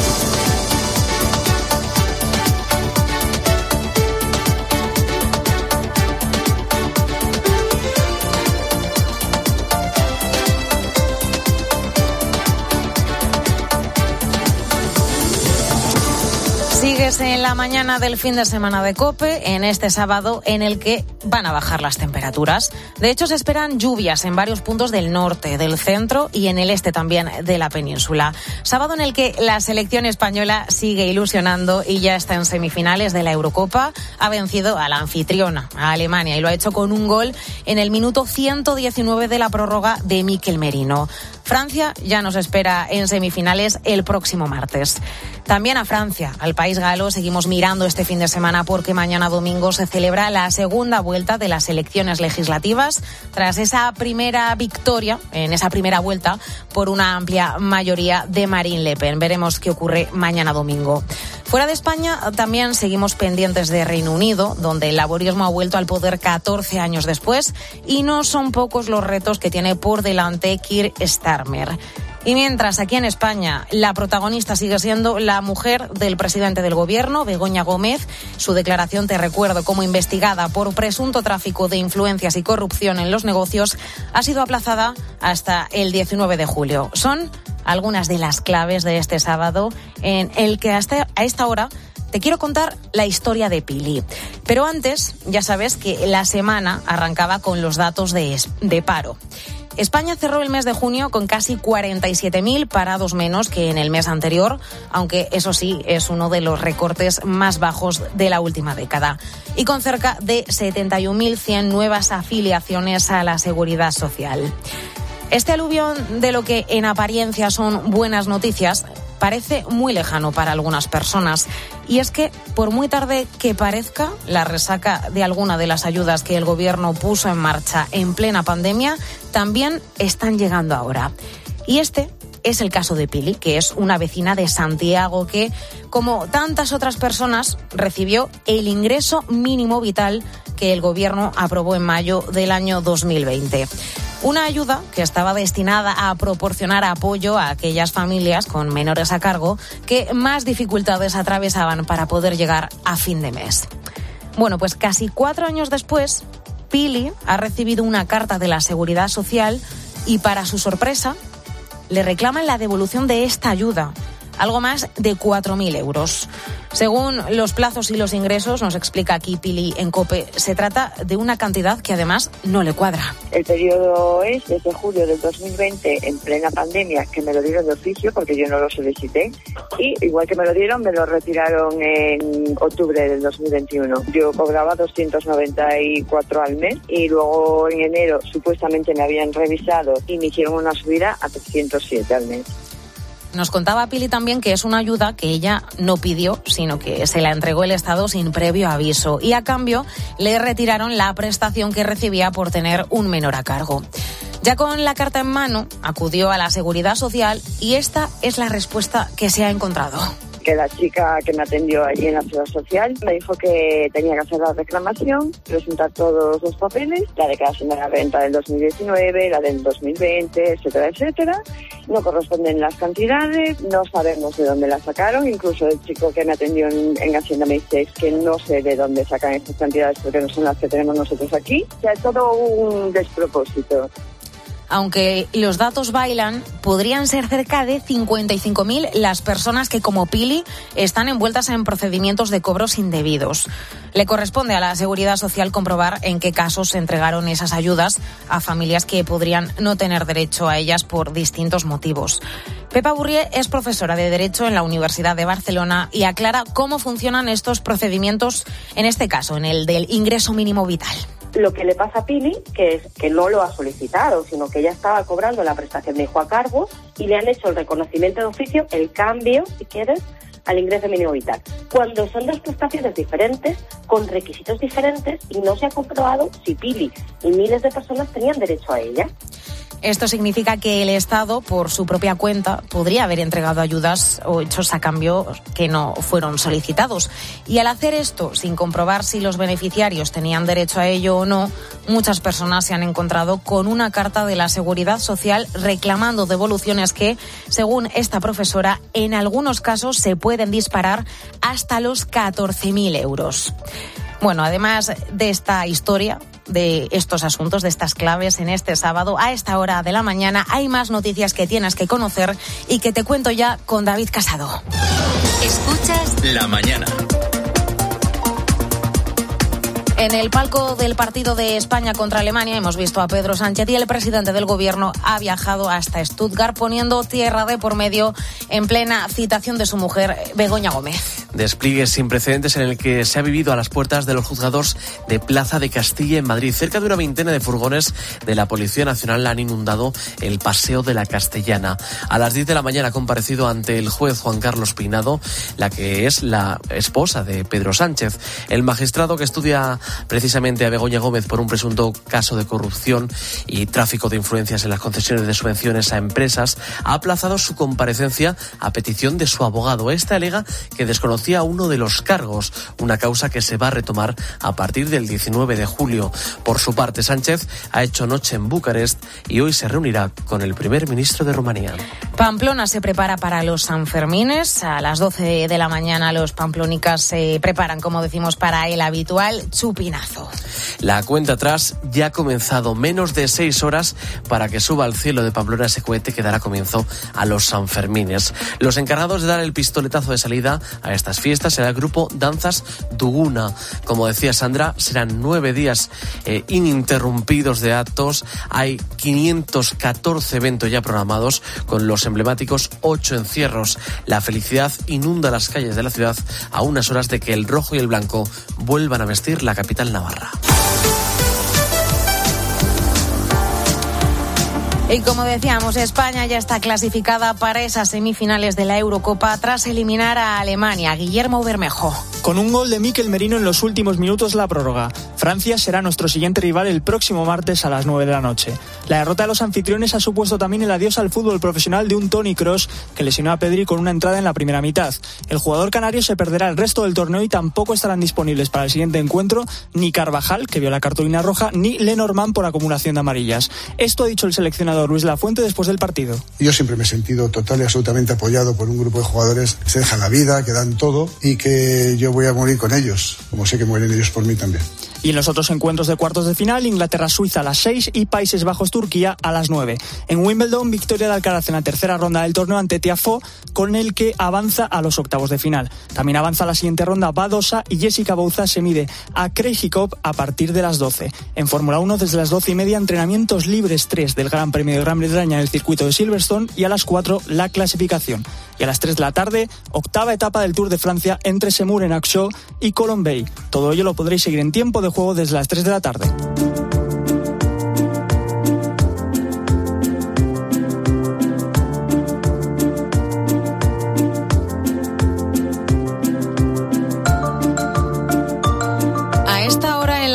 Sigues en la mañana del fin de semana de COPE, en este sábado en el que van a bajar las temperaturas. De hecho, se esperan lluvias en varios puntos del norte, del centro y en el este también de la península. Sábado en el que la selección española sigue ilusionando y ya está en semifinales de la Eurocopa. Ha vencido a la anfitriona, a Alemania, y lo ha hecho con un gol en el minuto ciento diecinueve de la prórroga de Mikel Merino. Francia ya nos espera en semifinales el próximo martes. También a Francia, al país galo, seguimos mirando este fin de semana porque mañana domingo se celebra la segunda vuelta de las elecciones legislativas tras esa primera victoria, en esa primera vuelta, por una amplia mayoría de Marine Le Pen. Veremos qué ocurre mañana domingo. Fuera de España también seguimos pendientes de Reino Unido, donde el laborismo ha vuelto al poder catorce años después y no son pocos los retos que tiene por delante Keir Starmer. Y mientras aquí en España la protagonista sigue siendo la mujer del presidente del gobierno, Begoña Gómez. Su declaración, te recuerdo, como investigada por presunto tráfico de influencias y corrupción en los negocios, ha sido aplazada hasta el diecinueve de julio. Son algunas de las claves de este sábado en el que hasta a esta hora te quiero contar la historia de Pili. Pero antes, ya sabes que la semana arrancaba con los datos de, de paro. España cerró el mes de junio con casi cuarenta y siete mil parados menos que en el mes anterior, aunque eso sí es uno de los recortes más bajos de la última década. Y con cerca de setenta y un mil cien nuevas afiliaciones a la Seguridad Social. Este aluvión de lo que en apariencia son buenas noticias parece muy lejano para algunas personas. Y es que, por muy tarde que parezca, la resaca de alguna de las ayudas que el gobierno puso en marcha en plena pandemia también están llegando ahora. Y este es el caso de Pili, que es una vecina de Santiago que, como tantas otras personas, recibió el ingreso mínimo vital que el gobierno aprobó en mayo del año dos mil veinte. Una ayuda que estaba destinada a proporcionar apoyo a aquellas familias con menores a cargo que más dificultades atravesaban para poder llegar a fin de mes. Bueno, pues casi cuatro años después, Pili ha recibido una carta de la Seguridad Social y, para su sorpresa, le reclaman la devolución de esta ayuda, algo más de cuatro mil euros. Según los plazos y los ingresos, nos explica aquí Pili en COPE, se trata de una cantidad que además no le cuadra. El periodo es desde julio del dos mil veinte, en plena pandemia, que me lo dieron de oficio porque yo no lo solicité, y igual que me lo dieron, me lo retiraron en octubre del dos mil veintiuno. Yo cobraba doscientos noventa y cuatro al mes y luego en enero supuestamente me habían revisado y me hicieron una subida a trescientos siete al mes. Nos contaba Pili también que es una ayuda que ella no pidió, sino que se la entregó el Estado sin previo aviso y a cambio le retiraron la prestación que recibía por tener un menor a cargo. Ya con la carta en mano, acudió a la Seguridad Social y esta es la respuesta que se ha encontrado. que la chica que me atendió allí en la ciudad social me dijo que tenía que hacer la reclamación, presentar todos los papeles, la declaración de la renta del dos mil diecinueve, la del dos mil veinte, etcétera, etcétera. No corresponden las cantidades, no sabemos de dónde las sacaron, incluso el chico que me atendió en, en Hacienda me dice es que no sé de dónde sacan estas cantidades porque no son las que tenemos nosotros aquí. O sea, es todo un despropósito. Aunque los datos bailan, podrían ser cerca de cincuenta y cinco mil las personas que, como Pili, están envueltas en procedimientos de cobros indebidos. Le corresponde a la Seguridad Social comprobar en qué casos se entregaron esas ayudas a familias que podrían no tener derecho a ellas por distintos motivos. Pepa Burrié es profesora de Derecho en la Universidad de Barcelona y aclara cómo funcionan estos procedimientos, en este caso, en el del ingreso mínimo vital. Lo que le pasa a Pili, que es que no lo ha solicitado, sino que ya estaba cobrando la prestación de hijo a cargo y le han hecho el reconocimiento de oficio, el cambio, si quieres, al ingreso mínimo vital. Cuando son dos prestaciones diferentes, con requisitos diferentes, y no se ha comprobado si Pili y miles de personas tenían derecho a ella. Esto significa que el Estado, por su propia cuenta, podría haber entregado ayudas o hechos a cambio que no fueron solicitados. Y al hacer esto, sin comprobar si los beneficiarios tenían derecho a ello o no, muchas personas se han encontrado con una carta de la Seguridad Social reclamando devoluciones que, según esta profesora, en algunos casos se pueden disparar hasta los catorce mil euros. Bueno, además de esta historia, de estos asuntos, de estas claves en este sábado, a esta hora de la mañana, hay más noticias que tienes que conocer y que te cuento ya con David Casado. Escuchas La Mañana. En el palco del partido de España contra Alemania hemos visto a Pedro Sánchez y el presidente del gobierno ha viajado hasta Stuttgart poniendo tierra de por medio en plena citación de su mujer, Begoña Gómez. Despliegue sin precedentes en el que se ha vivido a las puertas de los juzgados de Plaza de Castilla en Madrid. Cerca de una veintena de furgones de la Policía Nacional han inundado el Paseo de la Castellana. A las diez de la mañana ha comparecido ante el juez Juan Carlos Peinado, la que es la esposa de Pedro Sánchez. El magistrado que estudia precisamente a Begoña Gómez por un presunto caso de corrupción y tráfico de influencias en las concesiones de subvenciones a empresas ha aplazado su comparecencia a petición de su abogado. Este alega que desconocía uno de los cargos, una causa que se va a retomar a partir del diecinueve de julio. Por su parte, Sánchez ha hecho noche en Bucarest y hoy se reunirá con el primer ministro de Rumanía. Pamplona se prepara para los Sanfermines. A las doce de la mañana los pamplónicas se preparan, como decimos, para el habitual chupinazo. La cuenta atrás ya ha comenzado. Menos de seis horas para que suba al cielo de Pamplona ese cohete que dará comienzo a los Sanfermines. Los encargados de dar el pistoletazo de salida a estas fiestas será el grupo Danzas Duguna. Como decía Sandra, serán nueve días eh, ininterrumpidos de actos. Hay quinientos catorce eventos ya programados con los emblemáticos ocho encierros. La felicidad inunda las calles de la ciudad a unas horas de que el rojo y el blanco vuelvan a vestir la capital navarra. Y como decíamos, España ya está clasificada para esas semifinales de la Eurocopa tras eliminar a Alemania. Guillermo Bermejo. Con un gol de Mikel Merino en los últimos minutos la prórroga. Francia será nuestro siguiente rival el próximo martes a las nueve de la noche. La derrota de los anfitriones ha supuesto también el adiós al fútbol profesional de un Toni Kroos que lesionó a Pedri con una entrada en la primera mitad. El jugador canario se perderá el resto del torneo y tampoco estarán disponibles para el siguiente encuentro ni Carvajal, que vio la cartulina roja, ni Lenormand por acumulación de amarillas. Esto ha dicho el seleccionador Luis Lafuente después del partido. Yo siempre me he sentido total y absolutamente apoyado por un grupo de jugadores que se dejan la vida, que dan todo y que yo voy a morir con ellos, como sé que mueren ellos por mí también. Y en los otros encuentros de cuartos de final, Inglaterra-Suiza a las seis y Países Bajos-Turquía a las nueve. En Wimbledon, victoria de Alcaraz en la tercera ronda del torneo ante Tiafoe, con el que avanza a los octavos de final. También avanza a la siguiente ronda Badosa y Jessica Bouza se mide a Krejcikov a partir de las doce. En Fórmula uno, desde las doce y media, entrenamientos libres tres del Gran Premio de Gran Bretaña en el circuito de Silverstone y a las cuatro la clasificación. Y a las tres de la tarde, octava etapa del Tour de Francia entre Semur-en-Auxois y Colombey. Todo ello lo podréis seguir en tiempo de juego desde las tres de la tarde. A esta hora en la mañana de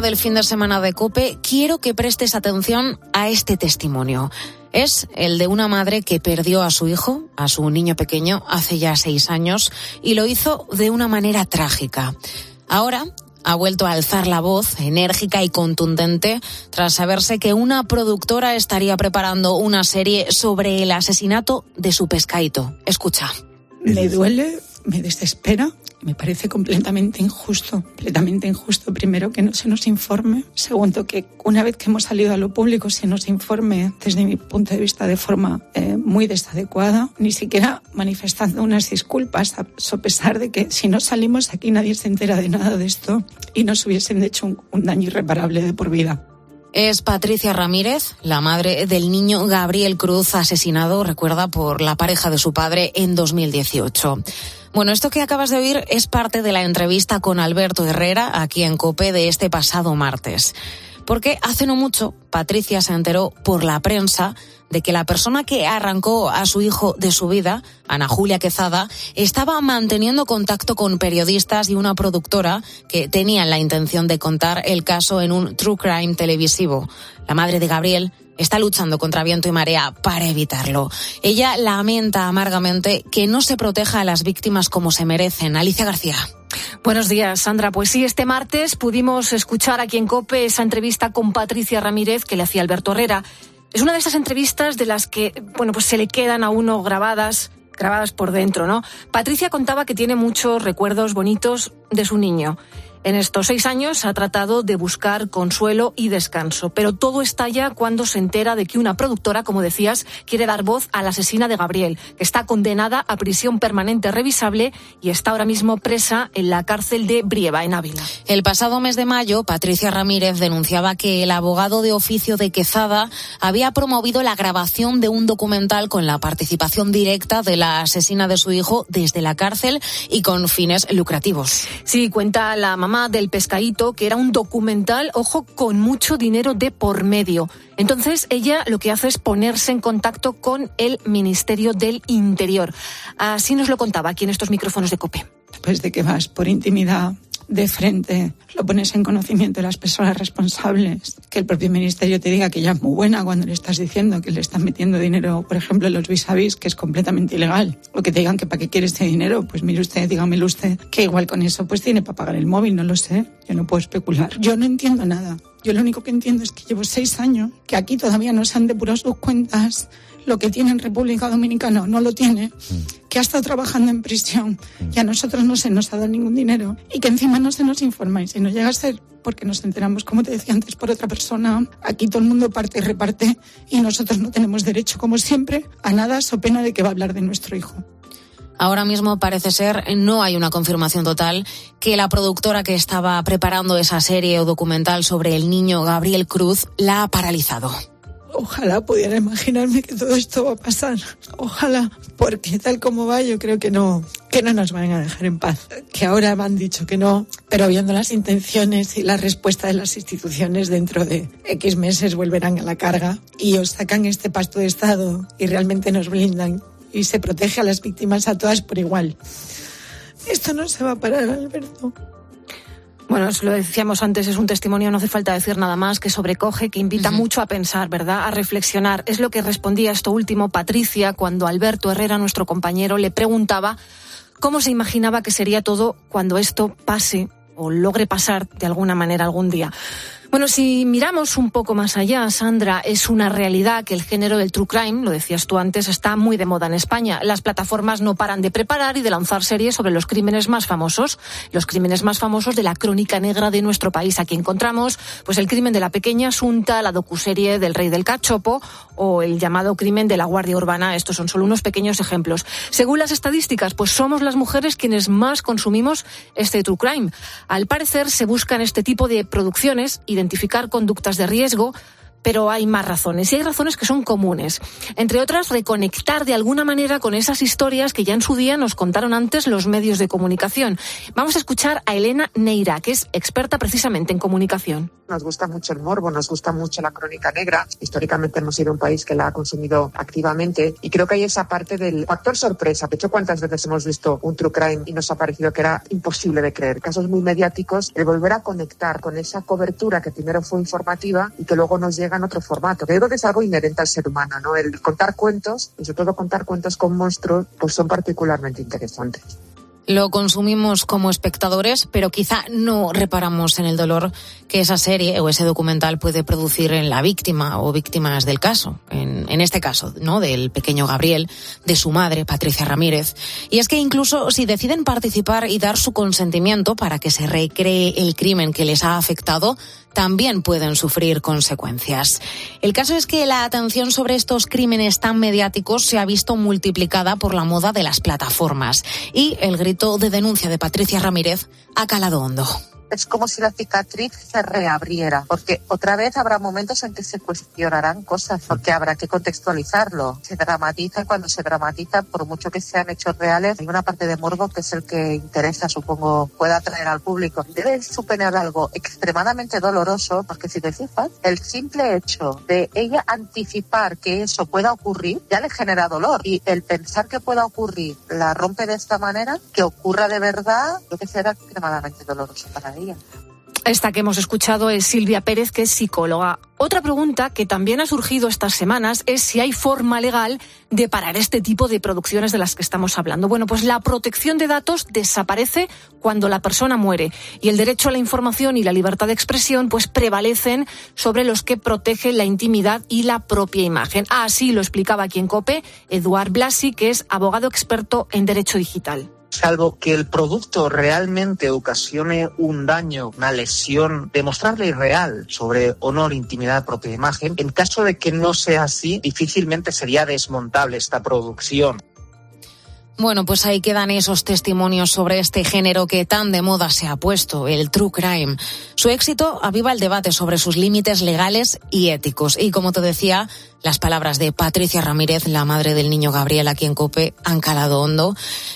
del fin de semana de COPE, quiero que prestes atención a este testimonio. Es el de una madre que perdió a su hijo, a su niño pequeño, hace ya seis años, y lo hizo de una manera trágica. Ahora ha vuelto a alzar la voz, enérgica y contundente, tras saberse que una productora estaría preparando una serie sobre el asesinato de su pescadito. Escucha. Me duele, me desespera, me parece completamente injusto, completamente injusto. Primero, que no se nos informe. Segundo, que una vez que hemos salido a lo público se nos informe, desde mi punto de vista, de forma eh, muy desadecuada, ni siquiera manifestando unas disculpas, a pesar de que si no salimos aquí nadie se entera de nada de esto y nos hubiesen hecho un, un daño irreparable de por vida. Es Patricia Ramírez, la madre del niño Gabriel Cruz, asesinado, recuerda, por la pareja de su padre en dos mil dieciocho. Bueno, esto que acabas de oír es parte de la entrevista con Alberto Herrera, aquí en COPE, de este pasado martes. Porque hace no mucho, Patricia se enteró por la prensa de que la persona que arrancó a su hijo de su vida, Ana Julia Quezada, estaba manteniendo contacto con periodistas y una productora que tenían la intención de contar el caso en un true crime televisivo. La madre de Gabriel está luchando contra viento y marea para evitarlo. Ella lamenta amargamente que no se proteja a las víctimas como se merecen. Alicia García. Buenos días, Sandra. Pues sí, este martes pudimos escuchar aquí en COPE esa entrevista con Patricia Ramírez que le hacía Alberto Herrera. Es una de esas entrevistas de las que, bueno, pues se le quedan a uno grabadas, grabadas por dentro, ¿no? Patricia contaba que tiene muchos recuerdos bonitos de su niño. En estos seis años ha tratado de buscar consuelo y descanso, pero todo estalla cuando se entera de que una productora, como decías, quiere dar voz a la asesina de Gabriel, que está condenada a prisión permanente revisable y está ahora mismo presa en la cárcel de Brieva, en Ávila. El pasado mes de mayo, Patricia Ramírez denunciaba que el abogado de oficio de Quezada había promovido la grabación de un documental con la participación directa de la asesina de su hijo desde la cárcel y con fines lucrativos. Sí, cuenta la mamá del pescadito que era un documental, ojo, con mucho dinero de por medio. Entonces ella lo que hace es ponerse en contacto con el Ministerio del Interior. Así nos lo contaba aquí en estos micrófonos de COPE. Pues de que vas por intimidad, de frente, lo pones en conocimiento de las personas responsables, que el propio ministerio te diga que ella es muy buena cuando le estás diciendo que le están metiendo dinero, por ejemplo, en los vis a vis, que es completamente ilegal, o que te digan que para qué quiere ese dinero, pues mire usted, dígamelo usted, que igual con eso pues tiene para pagar el móvil, no lo sé, yo no puedo especular. Yo no entiendo nada, yo lo único que entiendo es que llevo seis años, que aquí todavía no se han depurado sus cuentas, lo que tiene en República Dominicana no lo tiene, que ha estado trabajando en prisión y a nosotros no se nos ha dado ningún dinero y que encima no se nos informa, y si no llega a ser porque nos enteramos, como te decía antes, por otra persona, aquí todo el mundo parte y reparte y nosotros no tenemos derecho, como siempre, a nada, so pena de que va a hablar de nuestro hijo. Ahora mismo parece ser, no hay una confirmación total, que la productora que estaba preparando esa serie o documental sobre el niño Gabriel Cruz la ha paralizado. Ojalá pudiera imaginarme que todo esto va a pasar. Ojalá, porque tal como va, yo creo que no, que no nos van a dejar en paz. Que ahora me han dicho que no, pero viendo las intenciones y la respuesta de las instituciones, dentro de X meses volverán a la carga y os sacan este pacto de Estado y realmente nos blindan y se protege a las víctimas a todas por igual. Esto no se va a parar, Alberto. Bueno, lo decíamos antes, es un testimonio, no hace falta decir nada más, que sobrecoge, que invita uh-huh. mucho a pensar, ¿verdad?, a reflexionar. Es lo que respondía esto último Patricia cuando Alberto Herrera, nuestro compañero, le preguntaba cómo se imaginaba que sería todo cuando esto pase o logre pasar de alguna manera algún día. Bueno, si miramos un poco más allá, Sandra, es una realidad que el género del true crime, lo decías tú antes, está muy de moda en España. Las plataformas no paran de preparar y de lanzar series sobre los crímenes más famosos, los crímenes más famosos de la crónica negra de nuestro país. Aquí encontramos pues el crimen de la pequeña Asunta, la docuserie del Rey del Cachopo o el llamado crimen de la Guardia Urbana. Estos son solo unos pequeños ejemplos. Según las estadísticas, pues somos las mujeres quienes más consumimos este true crime. Al parecer se buscan este tipo de producciones y identificar conductas de riesgo, pero hay más razones. Y hay razones que son comunes. Entre otras, reconectar de alguna manera con esas historias que ya en su día nos contaron antes los medios de comunicación. Vamos a escuchar a Elena Neira, que es experta precisamente en comunicación. Nos gusta mucho el morbo, nos gusta mucho la crónica negra. Históricamente hemos sido un país que la ha consumido activamente y creo que hay esa parte del factor sorpresa. De hecho, ¿cuántas veces hemos visto un true crime y nos ha parecido que era imposible de creer? Casos muy mediáticos, el volver a conectar con esa cobertura que primero fue informativa y que luego nos llega en otro formato. Creo que es algo inherente al ser humano, ¿no? El contar cuentos, y sobre todo contar cuentos con monstruos, pues son particularmente interesantes. Lo consumimos como espectadores, pero quizá no reparamos en el dolor que esa serie o ese documental puede producir en la víctima o víctimas del caso. En, en este caso, ¿no?, del pequeño Gabriel, de su madre, Patricia Ramírez. Y es que incluso si deciden participar y dar su consentimiento para que se recree el crimen que les ha afectado, también pueden sufrir consecuencias. El caso es que la atención sobre estos crímenes tan mediáticos se ha visto multiplicada por la moda de las plataformas y el grito de denuncia de Patricia Ramírez ha calado hondo. Es como si la cicatriz se reabriera, porque otra vez habrá momentos en que se cuestionarán cosas, porque habrá que contextualizarlo. Se dramatiza y cuando se dramatiza, por mucho que sean hechos reales, hay una parte de morbo que es el que interesa, supongo, pueda atraer al público. Debe suponer algo extremadamente doloroso, porque si te fijas, el simple hecho de ella anticipar que eso pueda ocurrir ya le genera dolor, y el pensar que pueda ocurrir la rompe de esta manera, que ocurra de verdad, lo que será extremadamente doloroso para ella. Esta que hemos escuchado es Silvia Pérez, que es psicóloga. Otra pregunta que también ha surgido estas semanas es si hay forma legal de parar este tipo de producciones de las que estamos hablando. Bueno, pues la protección de datos desaparece cuando la persona muere y el derecho a la información y la libertad de expresión pues prevalecen sobre los que protegen la intimidad y la propia imagen. Así lo explicaba aquí en COPE Eduard Blasi, que es abogado experto en derecho digital. Salvo que el producto realmente ocasione un daño, una lesión demostrable y real sobre honor, intimidad, propia imagen, en caso de que no sea así, difícilmente sería desmontable esta producción. Bueno, pues ahí quedan esos testimonios sobre este género que tan de moda se ha puesto, el true crime. Su éxito aviva el debate sobre sus límites legales y éticos. Y como te decía, las palabras de Patricia Ramírez, la madre del niño Gabriel, aquí en COPE, han calado hondo.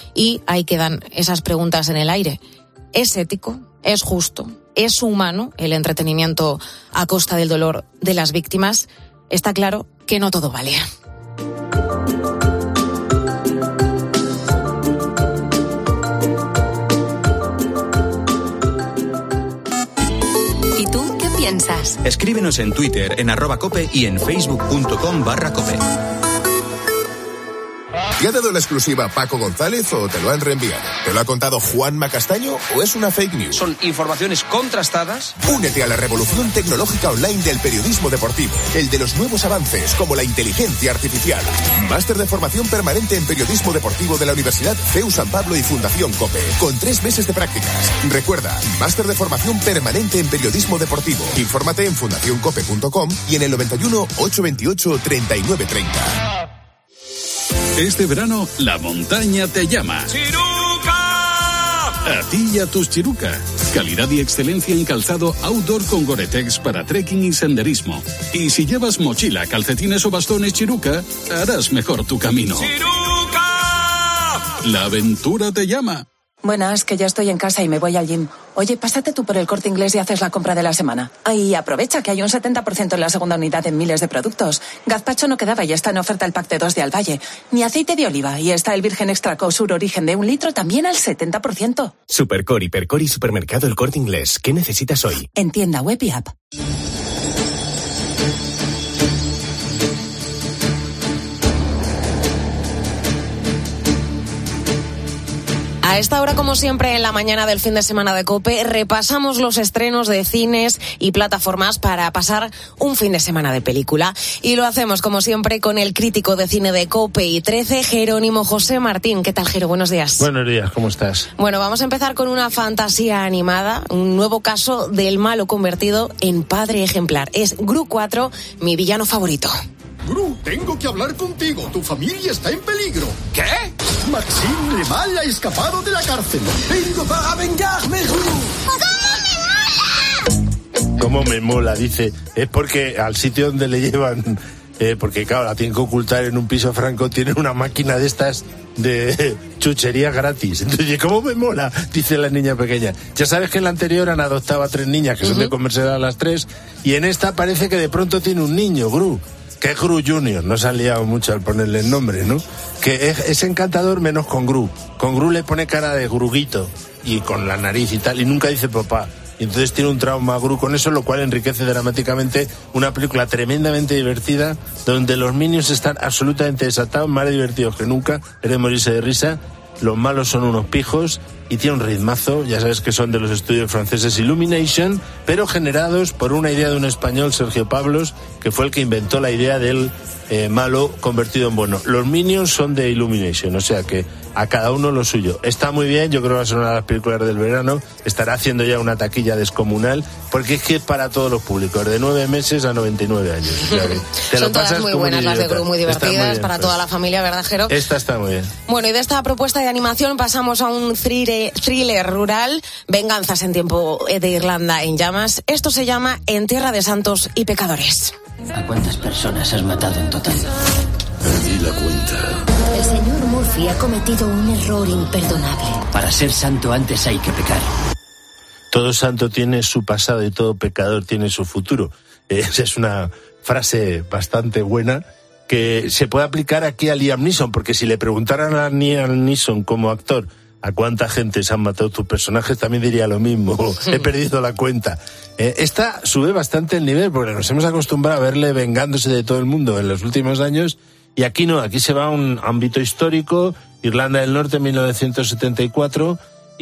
Y ahí quedan esas preguntas en el aire. ¿Es ético? ¿Es justo? ¿Es humano el entretenimiento a costa del dolor de las víctimas? Está claro que no todo vale. Piensas. Escríbenos en Twitter, en arroba cope y en facebook.com barra cope. ¿Te ha dado la exclusiva Paco González o te lo han reenviado? ¿Te lo ha contado Juanma Castaño o es una fake news? Son informaciones contrastadas. Únete a la revolución tecnológica online del periodismo deportivo, el de los nuevos avances como la inteligencia artificial. Máster de formación permanente en periodismo deportivo de la Universidad C E U San Pablo y Fundación COPE, con tres meses de prácticas. Recuerda, máster de formación permanente en periodismo deportivo. Infórmate en fundación cope punto com y en el noventa y uno, ochocientos veintiocho, treinta y nueve treinta. Este verano, la montaña te llama. ¡Chiruca! A ti y a tus Chiruca. Calidad y excelencia en calzado outdoor con Gore-Tex para trekking y senderismo. Y si llevas mochila, calcetines o bastones Chiruca, harás mejor tu camino. ¡Chiruca! La aventura te llama. Buenas, que ya estoy en casa y me voy al gym. Oye, pásate tú por el Corte Inglés y haces la compra de la semana. Ay, aprovecha que hay un setenta por ciento en la segunda unidad en miles de productos. Gazpacho no quedaba y está en oferta el pack de dos de Alvalle. Ni aceite de oliva y está el virgen extra Cosur origen de un litro también al setenta por ciento. Supercor, Hipercor y Supermercado El Corte Inglés. ¿Qué necesitas hoy? En tienda web y app. A esta hora, como siempre, en la mañana del fin de semana de COPE, repasamos los estrenos de cines y plataformas para pasar un fin de semana de película. Y lo hacemos, como siempre, con el crítico de cine de COPE y trece, Jerónimo José Martín. ¿Qué tal, Jero? Buenos días. Buenos días, ¿cómo estás? Bueno, vamos a empezar con una fantasía animada, un nuevo caso del malo convertido en padre ejemplar. Es Gru cuatro, mi villano favorito. Gru, tengo que hablar contigo. Tu familia está en peligro. ¿Qué? Maxime Lemal ha escapado de la cárcel. Vengo para vengarme, Gru. cómo me mola, dice, es porque al sitio donde le llevan, eh, porque claro, la tienen que ocultar en un piso franco, tienen una máquina de estas de chuchería gratis. Entonces, ¿cómo me mola? Dice la niña pequeña. Ya sabes que en la anterior han adoptado a tres niñas que uh-huh. son de comerse a las tres, y en esta parece que de pronto tiene un niño, Gru, que es Gru Junior, no se ha liado mucho al ponerle el nombre, ¿no? Que es, es encantador menos con Gru. Con Gru le pone cara de gruguito y con la nariz y tal, y nunca dice papá. Y entonces tiene un trauma Gru con eso, lo cual enriquece dramáticamente una película tremendamente divertida, donde los Minions están absolutamente desatados, más divertidos que nunca, es de morirse de risa. Los malos son unos pijos y tiene un ritmazo, ya sabes que son de los estudios franceses Illumination, pero generados por una idea de un español, Sergio Pablos, que fue el que inventó la idea del eh, malo convertido en bueno. Los Minions son de Illumination, o sea que a cada uno lo suyo. Está muy bien, yo creo que va a ser una de las películas del verano, estará haciendo ya una taquilla descomunal, porque es que es para todos los públicos, de nueve meses a noventa y nueve años. O sea, te Son lo todas muy buenas las de Gru, muy divertidas, muy bien, para pues. toda la familia, ¿verdad, Jero? Esta está muy bien. Bueno, y de esta propuesta de animación pasamos a un thriller, thriller rural, Venganzas en tiempo de Irlanda en llamas. Esto se llama En tierra de santos y pecadores. ¿A cuántas personas has matado en total? Perdí la cuenta. El señor Murphy ha cometido un error imperdonable. Para ser santo antes hay que pecar. Todo santo tiene su pasado y todo pecador tiene su futuro. Esa es una frase bastante buena que se puede aplicar aquí a Liam Neeson, porque si le preguntaran a Liam Neeson como actor a cuánta gente se han matado tus personajes, también diría lo mismo. He perdido la cuenta. Eh, esta sube bastante el nivel, porque nos hemos acostumbrado a verle vengándose de todo el mundo en los últimos años, y aquí no, aquí se va a un ámbito histórico, Irlanda del Norte, mil novecientos setenta y cuatro,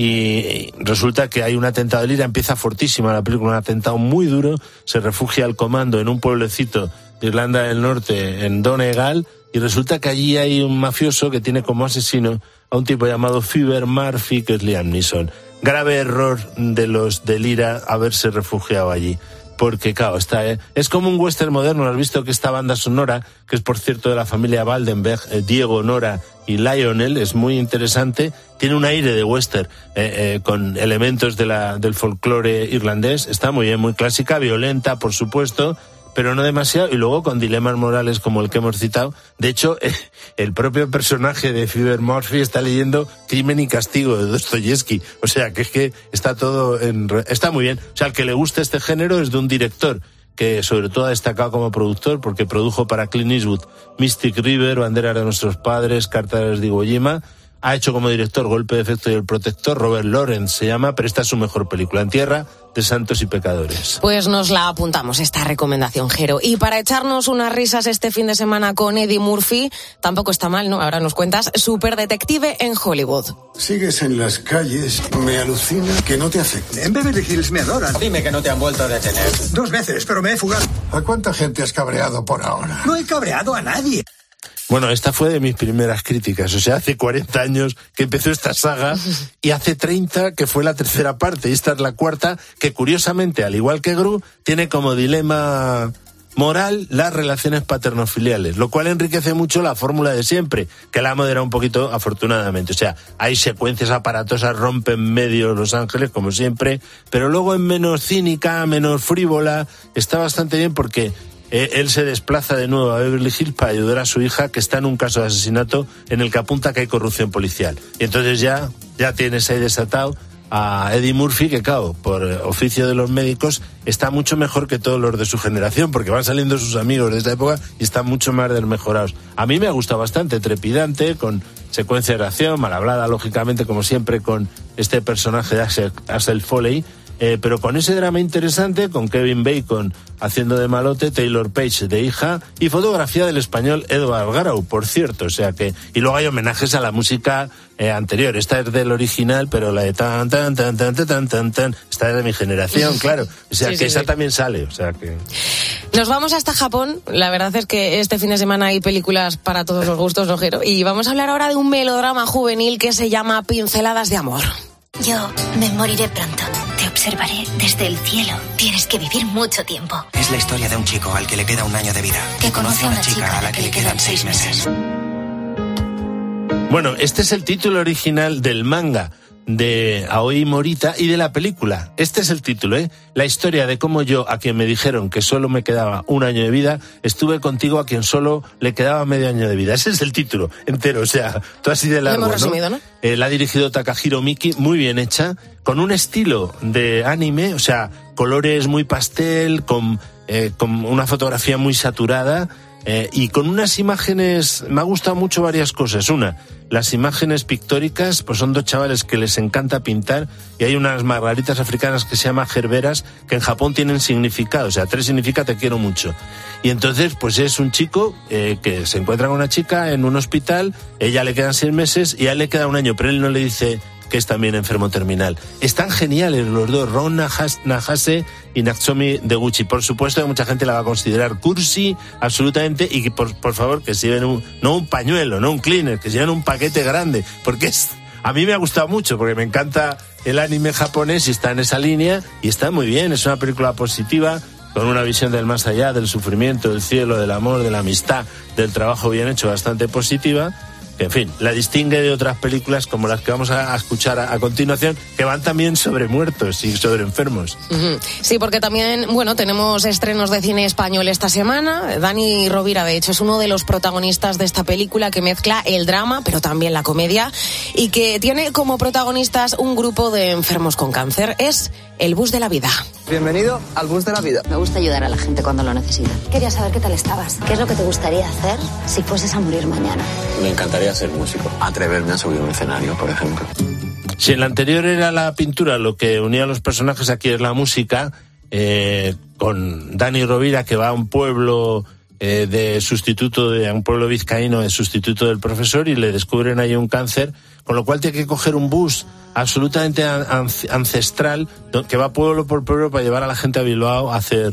y resulta que hay un atentado de ira, empieza fortísima la película, un atentado muy duro, se refugia al comando en un pueblecito de Irlanda del Norte, en Donegal, y resulta que allí hay un mafioso que tiene como asesino a un tipo llamado Phoebe Murphy, que es Liam Neeson. Grave error de los del IRA haberse refugiado allí, porque claro, está, ¿eh? es como un western moderno. ¿Has visto que esta banda sonora, que es por cierto de la familia Waldenberg, eh, Diego, Nora y Lionel, es muy interesante, tiene un aire de western, eh, eh, con elementos de la, del folclore irlandés, está muy bien, muy clásica, violenta, por supuesto, pero no demasiado, y luego con dilemas morales como el que hemos citado. De hecho, el propio personaje de Phoebe Murphy está leyendo Crimen y Castigo de Dostoyevsky, o sea que es que está todo en... está muy bien. O sea, al que le gusta este género es de un director que sobre todo ha destacado como productor, porque produjo para Clint Eastwood Mystic River, Banderas de nuestros padres, Cartas de Iwo Jima. Ha hecho como director Golpe de efecto y El protector, Robert Lawrence se llama, pero esta es su mejor película, En tierra de santos y pecadores. Pues nos la apuntamos, esta recomendación, Jero. Y para echarnos unas risas este fin de semana con Eddie Murphy, tampoco está mal, ¿no? Ahora nos cuentas, Superdetective en Hollywood. Sigues en las calles, me alucina que no te afecte. En Beverly Hills me adoran. Dime que no te han vuelto a detener. Dos veces, pero me he fugado. ¿A cuánta gente has cabreado por ahora? No he cabreado a nadie. Bueno, esta fue de mis primeras críticas, o sea, hace cuarenta años que empezó esta saga y hace treinta que fue la tercera parte, y esta es la cuarta, que curiosamente, al igual que Gru, tiene como dilema moral las relaciones paternofiliales, lo cual enriquece mucho la fórmula de siempre, que la ha moderado un poquito afortunadamente. O sea, hay secuencias aparatosas, rompen medio Los Ángeles, como siempre, pero luego es menos cínica, menos frívola, está bastante bien porque... Eh, él se desplaza de nuevo a Beverly Hills para ayudar a su hija, que está en un caso de asesinato en el que apunta que hay corrupción policial. Y entonces ya, ya tienes ahí desatado a Eddie Murphy, que claro, por oficio de los médicos, está mucho mejor que todos los de su generación, porque van saliendo sus amigos de esta época y están mucho más desmejorados. A mí me ha gustado bastante, trepidante, con secuencia de acción, mal hablada, lógicamente, como siempre, con este personaje de Axel, Axel Foley, Eh, pero con ese drama interesante, con Kevin Bacon haciendo de malote, Taylor Page de hija, y fotografía del español Edward Garau, por cierto, o sea que, y luego hay homenajes a la música eh, anterior. Esta es del original, pero la de tan tan tan tan tan tan tan esta es de mi generación, claro, o sea sí, que sí, esa sí. también sale, o sea que... Nos vamos hasta Japón. La verdad es que este fin de semana hay películas para todos los gustos, ¿no, Jero? Y vamos a hablar ahora de un melodrama juvenil que se llama Pinceladas de amor. Yo me moriré pronto. Te observaré desde el cielo. Tienes que vivir mucho tiempo. Es la historia de un chico al que le queda un año de vida. Que conoce a una chica a la que le quedan seis meses. Bueno, este es el título original del manga de Aoi Morita y de la película. Este es el título, ¿eh? La historia de cómo yo, a quien me dijeron que solo me quedaba un año de vida, estuve contigo a quien solo le quedaba medio año de vida. Ese es el título entero, o sea, todo así de largo, lo hemos resumido, ¿no? ¿no? Eh, la ha dirigido Takahiro Miki, muy bien hecha, con un estilo de anime, o sea, colores muy pastel, con, eh, con una fotografía muy saturada, eh, y con unas imágenes, me ha gustado mucho varias cosas. Una, las imágenes pictóricas, pues son dos chavales que les encanta pintar, y hay unas margaritas africanas que se llaman gerberas, que en Japón tienen significado, o sea, tres significa te quiero mucho. Y entonces, pues es un chico eh, que se encuentra con una chica en un hospital, ella le quedan seis meses y a él le queda un año, pero él no le dice que es también enfermo terminal. Están geniales los dos, Ron Nahase y Natsume Deguchi. Por supuesto que mucha gente la va a considerar cursi, absolutamente, y que por, por favor que se lleven un, no un pañuelo, no un cleaner, que se lleven un paquete grande, porque es, a mí me ha gustado mucho, porque me encanta el anime japonés y está en esa línea, y está muy bien, es una película positiva, con una visión del más allá, del sufrimiento, del cielo, del amor, de la amistad, del trabajo bien hecho, bastante positiva. En fin, la distingue de otras películas como las que vamos a escuchar a, a continuación, que van también sobre muertos y sobre enfermos. Uh-huh. Sí, porque también, bueno, tenemos estrenos de cine español esta semana. Dani Rovira, de hecho, es uno de los protagonistas de esta película que mezcla el drama, pero también la comedia, y que tiene como protagonistas un grupo de enfermos con cáncer. Es El Bus de la Vida. Bienvenido al Bus de la Vida. Me gusta ayudar a la gente cuando lo necesita. Quería saber qué tal estabas. ¿Qué es lo que te gustaría hacer si fueses a morir mañana? Me encantaría ser músico, atreverme a subir un escenario, por ejemplo. Si en la anterior era la pintura, lo que unía a los personajes, aquí es la música, eh, con Dani Rovira, que va a un pueblo eh, de sustituto, de a un pueblo vizcaíno de sustituto del profesor, y le descubren ahí un cáncer, con lo cual tiene que coger un bus absolutamente an- ancestral, que va pueblo por pueblo para llevar a la gente a Bilbao a hacer,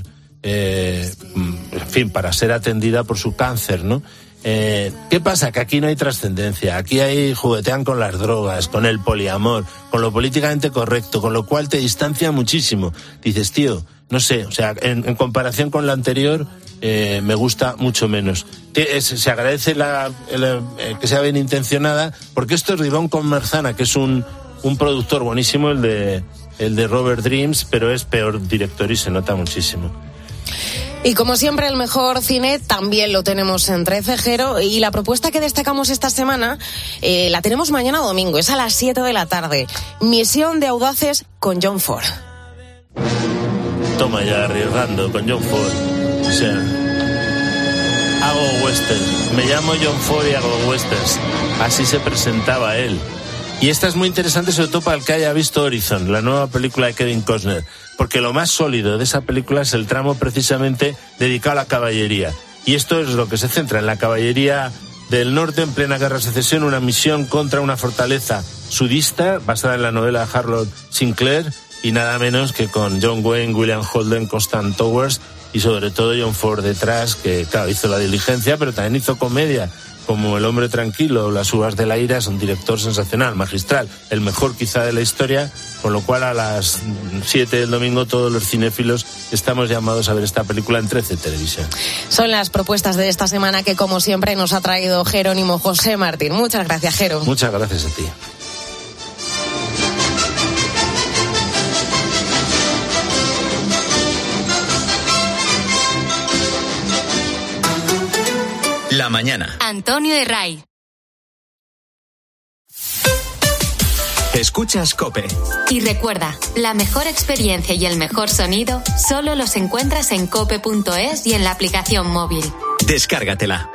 eh, en fin, para ser atendida por su cáncer, ¿no? Eh, ¿Qué pasa? Que aquí no hay trascendencia, aquí hay juguetean con las drogas, con el poliamor, con lo políticamente correcto, con lo cual te distancia muchísimo. Dices, tío, no sé, o sea, en, en comparación con la anterior, eh, me gusta mucho menos. Es, se agradece la, la, eh, que sea bien intencionada, porque esto es Ribón con Merzana, que es un, un productor buenísimo, el de, el de Robert Dreams, pero es peor director y se nota muchísimo. Y como siempre, el mejor cine también lo tenemos en trece Jero, y la propuesta que destacamos esta semana eh, la tenemos mañana domingo, es a las siete de la tarde. Misión de Audaces con John Ford. Toma ya, arriesgando con John Ford. O sea, hago western. Me llamo John Ford y hago westerns. Así se presentaba él. Y esta es muy interesante, sobre todo para el que haya visto Horizon, la nueva película de Kevin Costner, porque lo más sólido de esa película es el tramo precisamente dedicado a la caballería. Y esto es lo que se centra en la caballería del norte en plena guerra de secesión, una misión contra una fortaleza sudista basada en la novela de Harold Sinclair, y nada menos que con John Wayne, William Holden, Constant Towers y sobre todo John Ford detrás, que claro, hizo La Diligencia, pero también hizo comedia como El hombre tranquilo o Las uvas de la ira. Es un director sensacional, magistral, el mejor quizá de la historia, con lo cual a las siete del domingo todos los cinéfilos estamos llamados a ver esta película en trece Televisión. Son las propuestas de esta semana que, como siempre, nos ha traído Jerónimo José Martín. Muchas gracias, Jero. Muchas gracias a ti. La mañana. Antonio Herray. Escuchas COPE. Y recuerda, la mejor experiencia y el mejor sonido solo los encuentras en cope punto es y en la aplicación móvil. Descárgatela.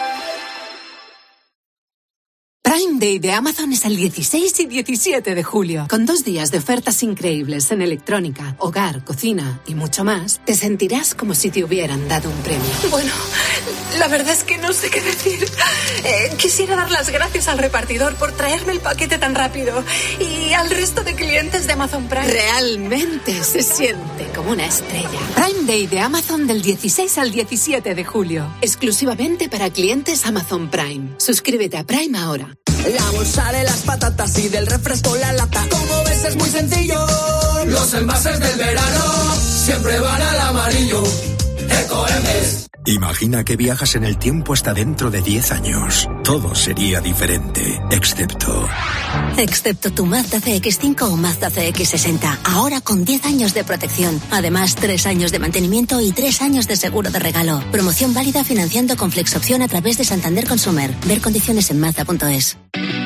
Prime Day de Amazon es el dieciséis y diecisiete de julio. Con dos días de ofertas increíbles en electrónica, hogar, cocina y mucho más, te sentirás como si te hubieran dado un premio. Bueno, la verdad es que no sé qué decir. Eh, quisiera dar las gracias al repartidor por traerme el paquete tan rápido y al resto de clientes de Amazon Prime. Realmente se siente como una estrella. Prime Day de Amazon del dieciséis al diecisiete de julio. Exclusivamente para clientes Amazon Prime. Suscríbete a Prime ahora. La bolsa de las patatas y del refresco la lata. Como ves es muy sencillo. Los envases del verano siempre van al amarillo. Ecoembes. Imagina que viajas en el tiempo hasta dentro de diez años. Todo sería diferente, excepto... Excepto tu Mazda C X cinco o Mazda C X sesenta. Ahora con diez años de protección. Además, tres años de mantenimiento y tres años de seguro de regalo. Promoción válida financiando con Flexopción a través de Santander Consumer. Ver condiciones en mazda punto es.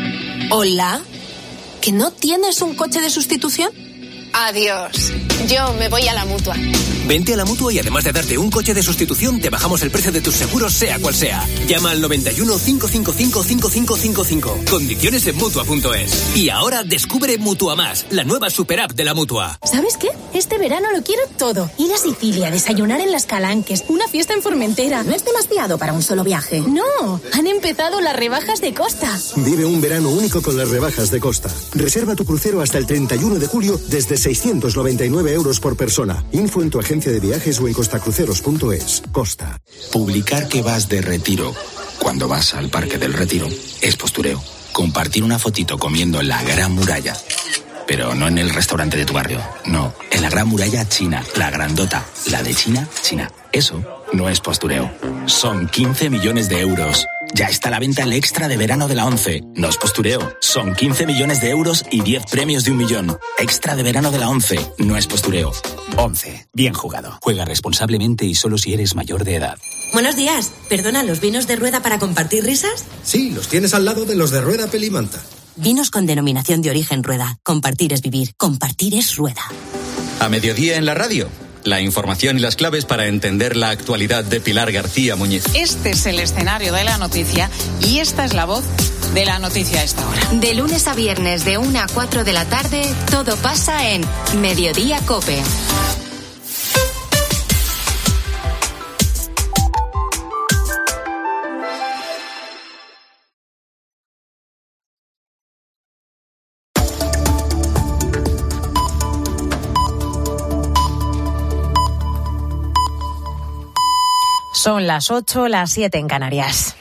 Hola. ¿Que no tienes un coche de sustitución? Adiós. Yo me voy a la Mutua. Vente a la Mutua y además de darte un coche de sustitución, te bajamos el precio de tus seguros, sea cual sea. Llama al noventa y uno, cincuecientos cincuenta y cinco, cinco cinco cinco cinco. Condiciones en Mutua punto es. Y ahora descubre Mutua Más, la nueva super app de la Mutua. ¿Sabes qué? Este verano lo quiero todo. Ir a Sicilia, desayunar en Las Calanques, una fiesta en Formentera. ¿No es demasiado para un solo viaje? No, han empezado las rebajas de Costa. Vive un verano único con las rebajas de Costa. Reserva tu crucero hasta el treinta y uno de julio desde seiscientos noventa y nueve euros por persona. Info en tu agencia de viajes o en costacruceros punto es. Costa. Publicar que vas de retiro cuando vas al Parque del Retiro es postureo. Compartir una fotito comiendo en la Gran Muralla, pero no en el restaurante de tu barrio, no, en la Gran Muralla China, la grandota, la de China, China. Eso no es postureo. Son quince millones de euros. Ya está a la venta el extra de verano de la ONCE. No es postureo. Son quince millones de euros y diez premios de un millón. Extra de verano de la ONCE. No es postureo. ONCE. Bien jugado. Juega responsablemente y solo si eres mayor de edad. Buenos días. ¿Perdona, los vinos de Rueda para compartir risas? Sí, los tienes al lado de los de Rueda Pelimanta. Vinos con denominación de origen Rueda. Compartir es vivir. Compartir es Rueda. A mediodía en la radio. La información y las claves para entender la actualidad de Pilar García Muñiz. Este es el escenario de la noticia y esta es la voz de la noticia a esta hora. De lunes a viernes de una a cuatro de la tarde, todo pasa en Mediodía COPE. Son las ocho, las siete en Canarias.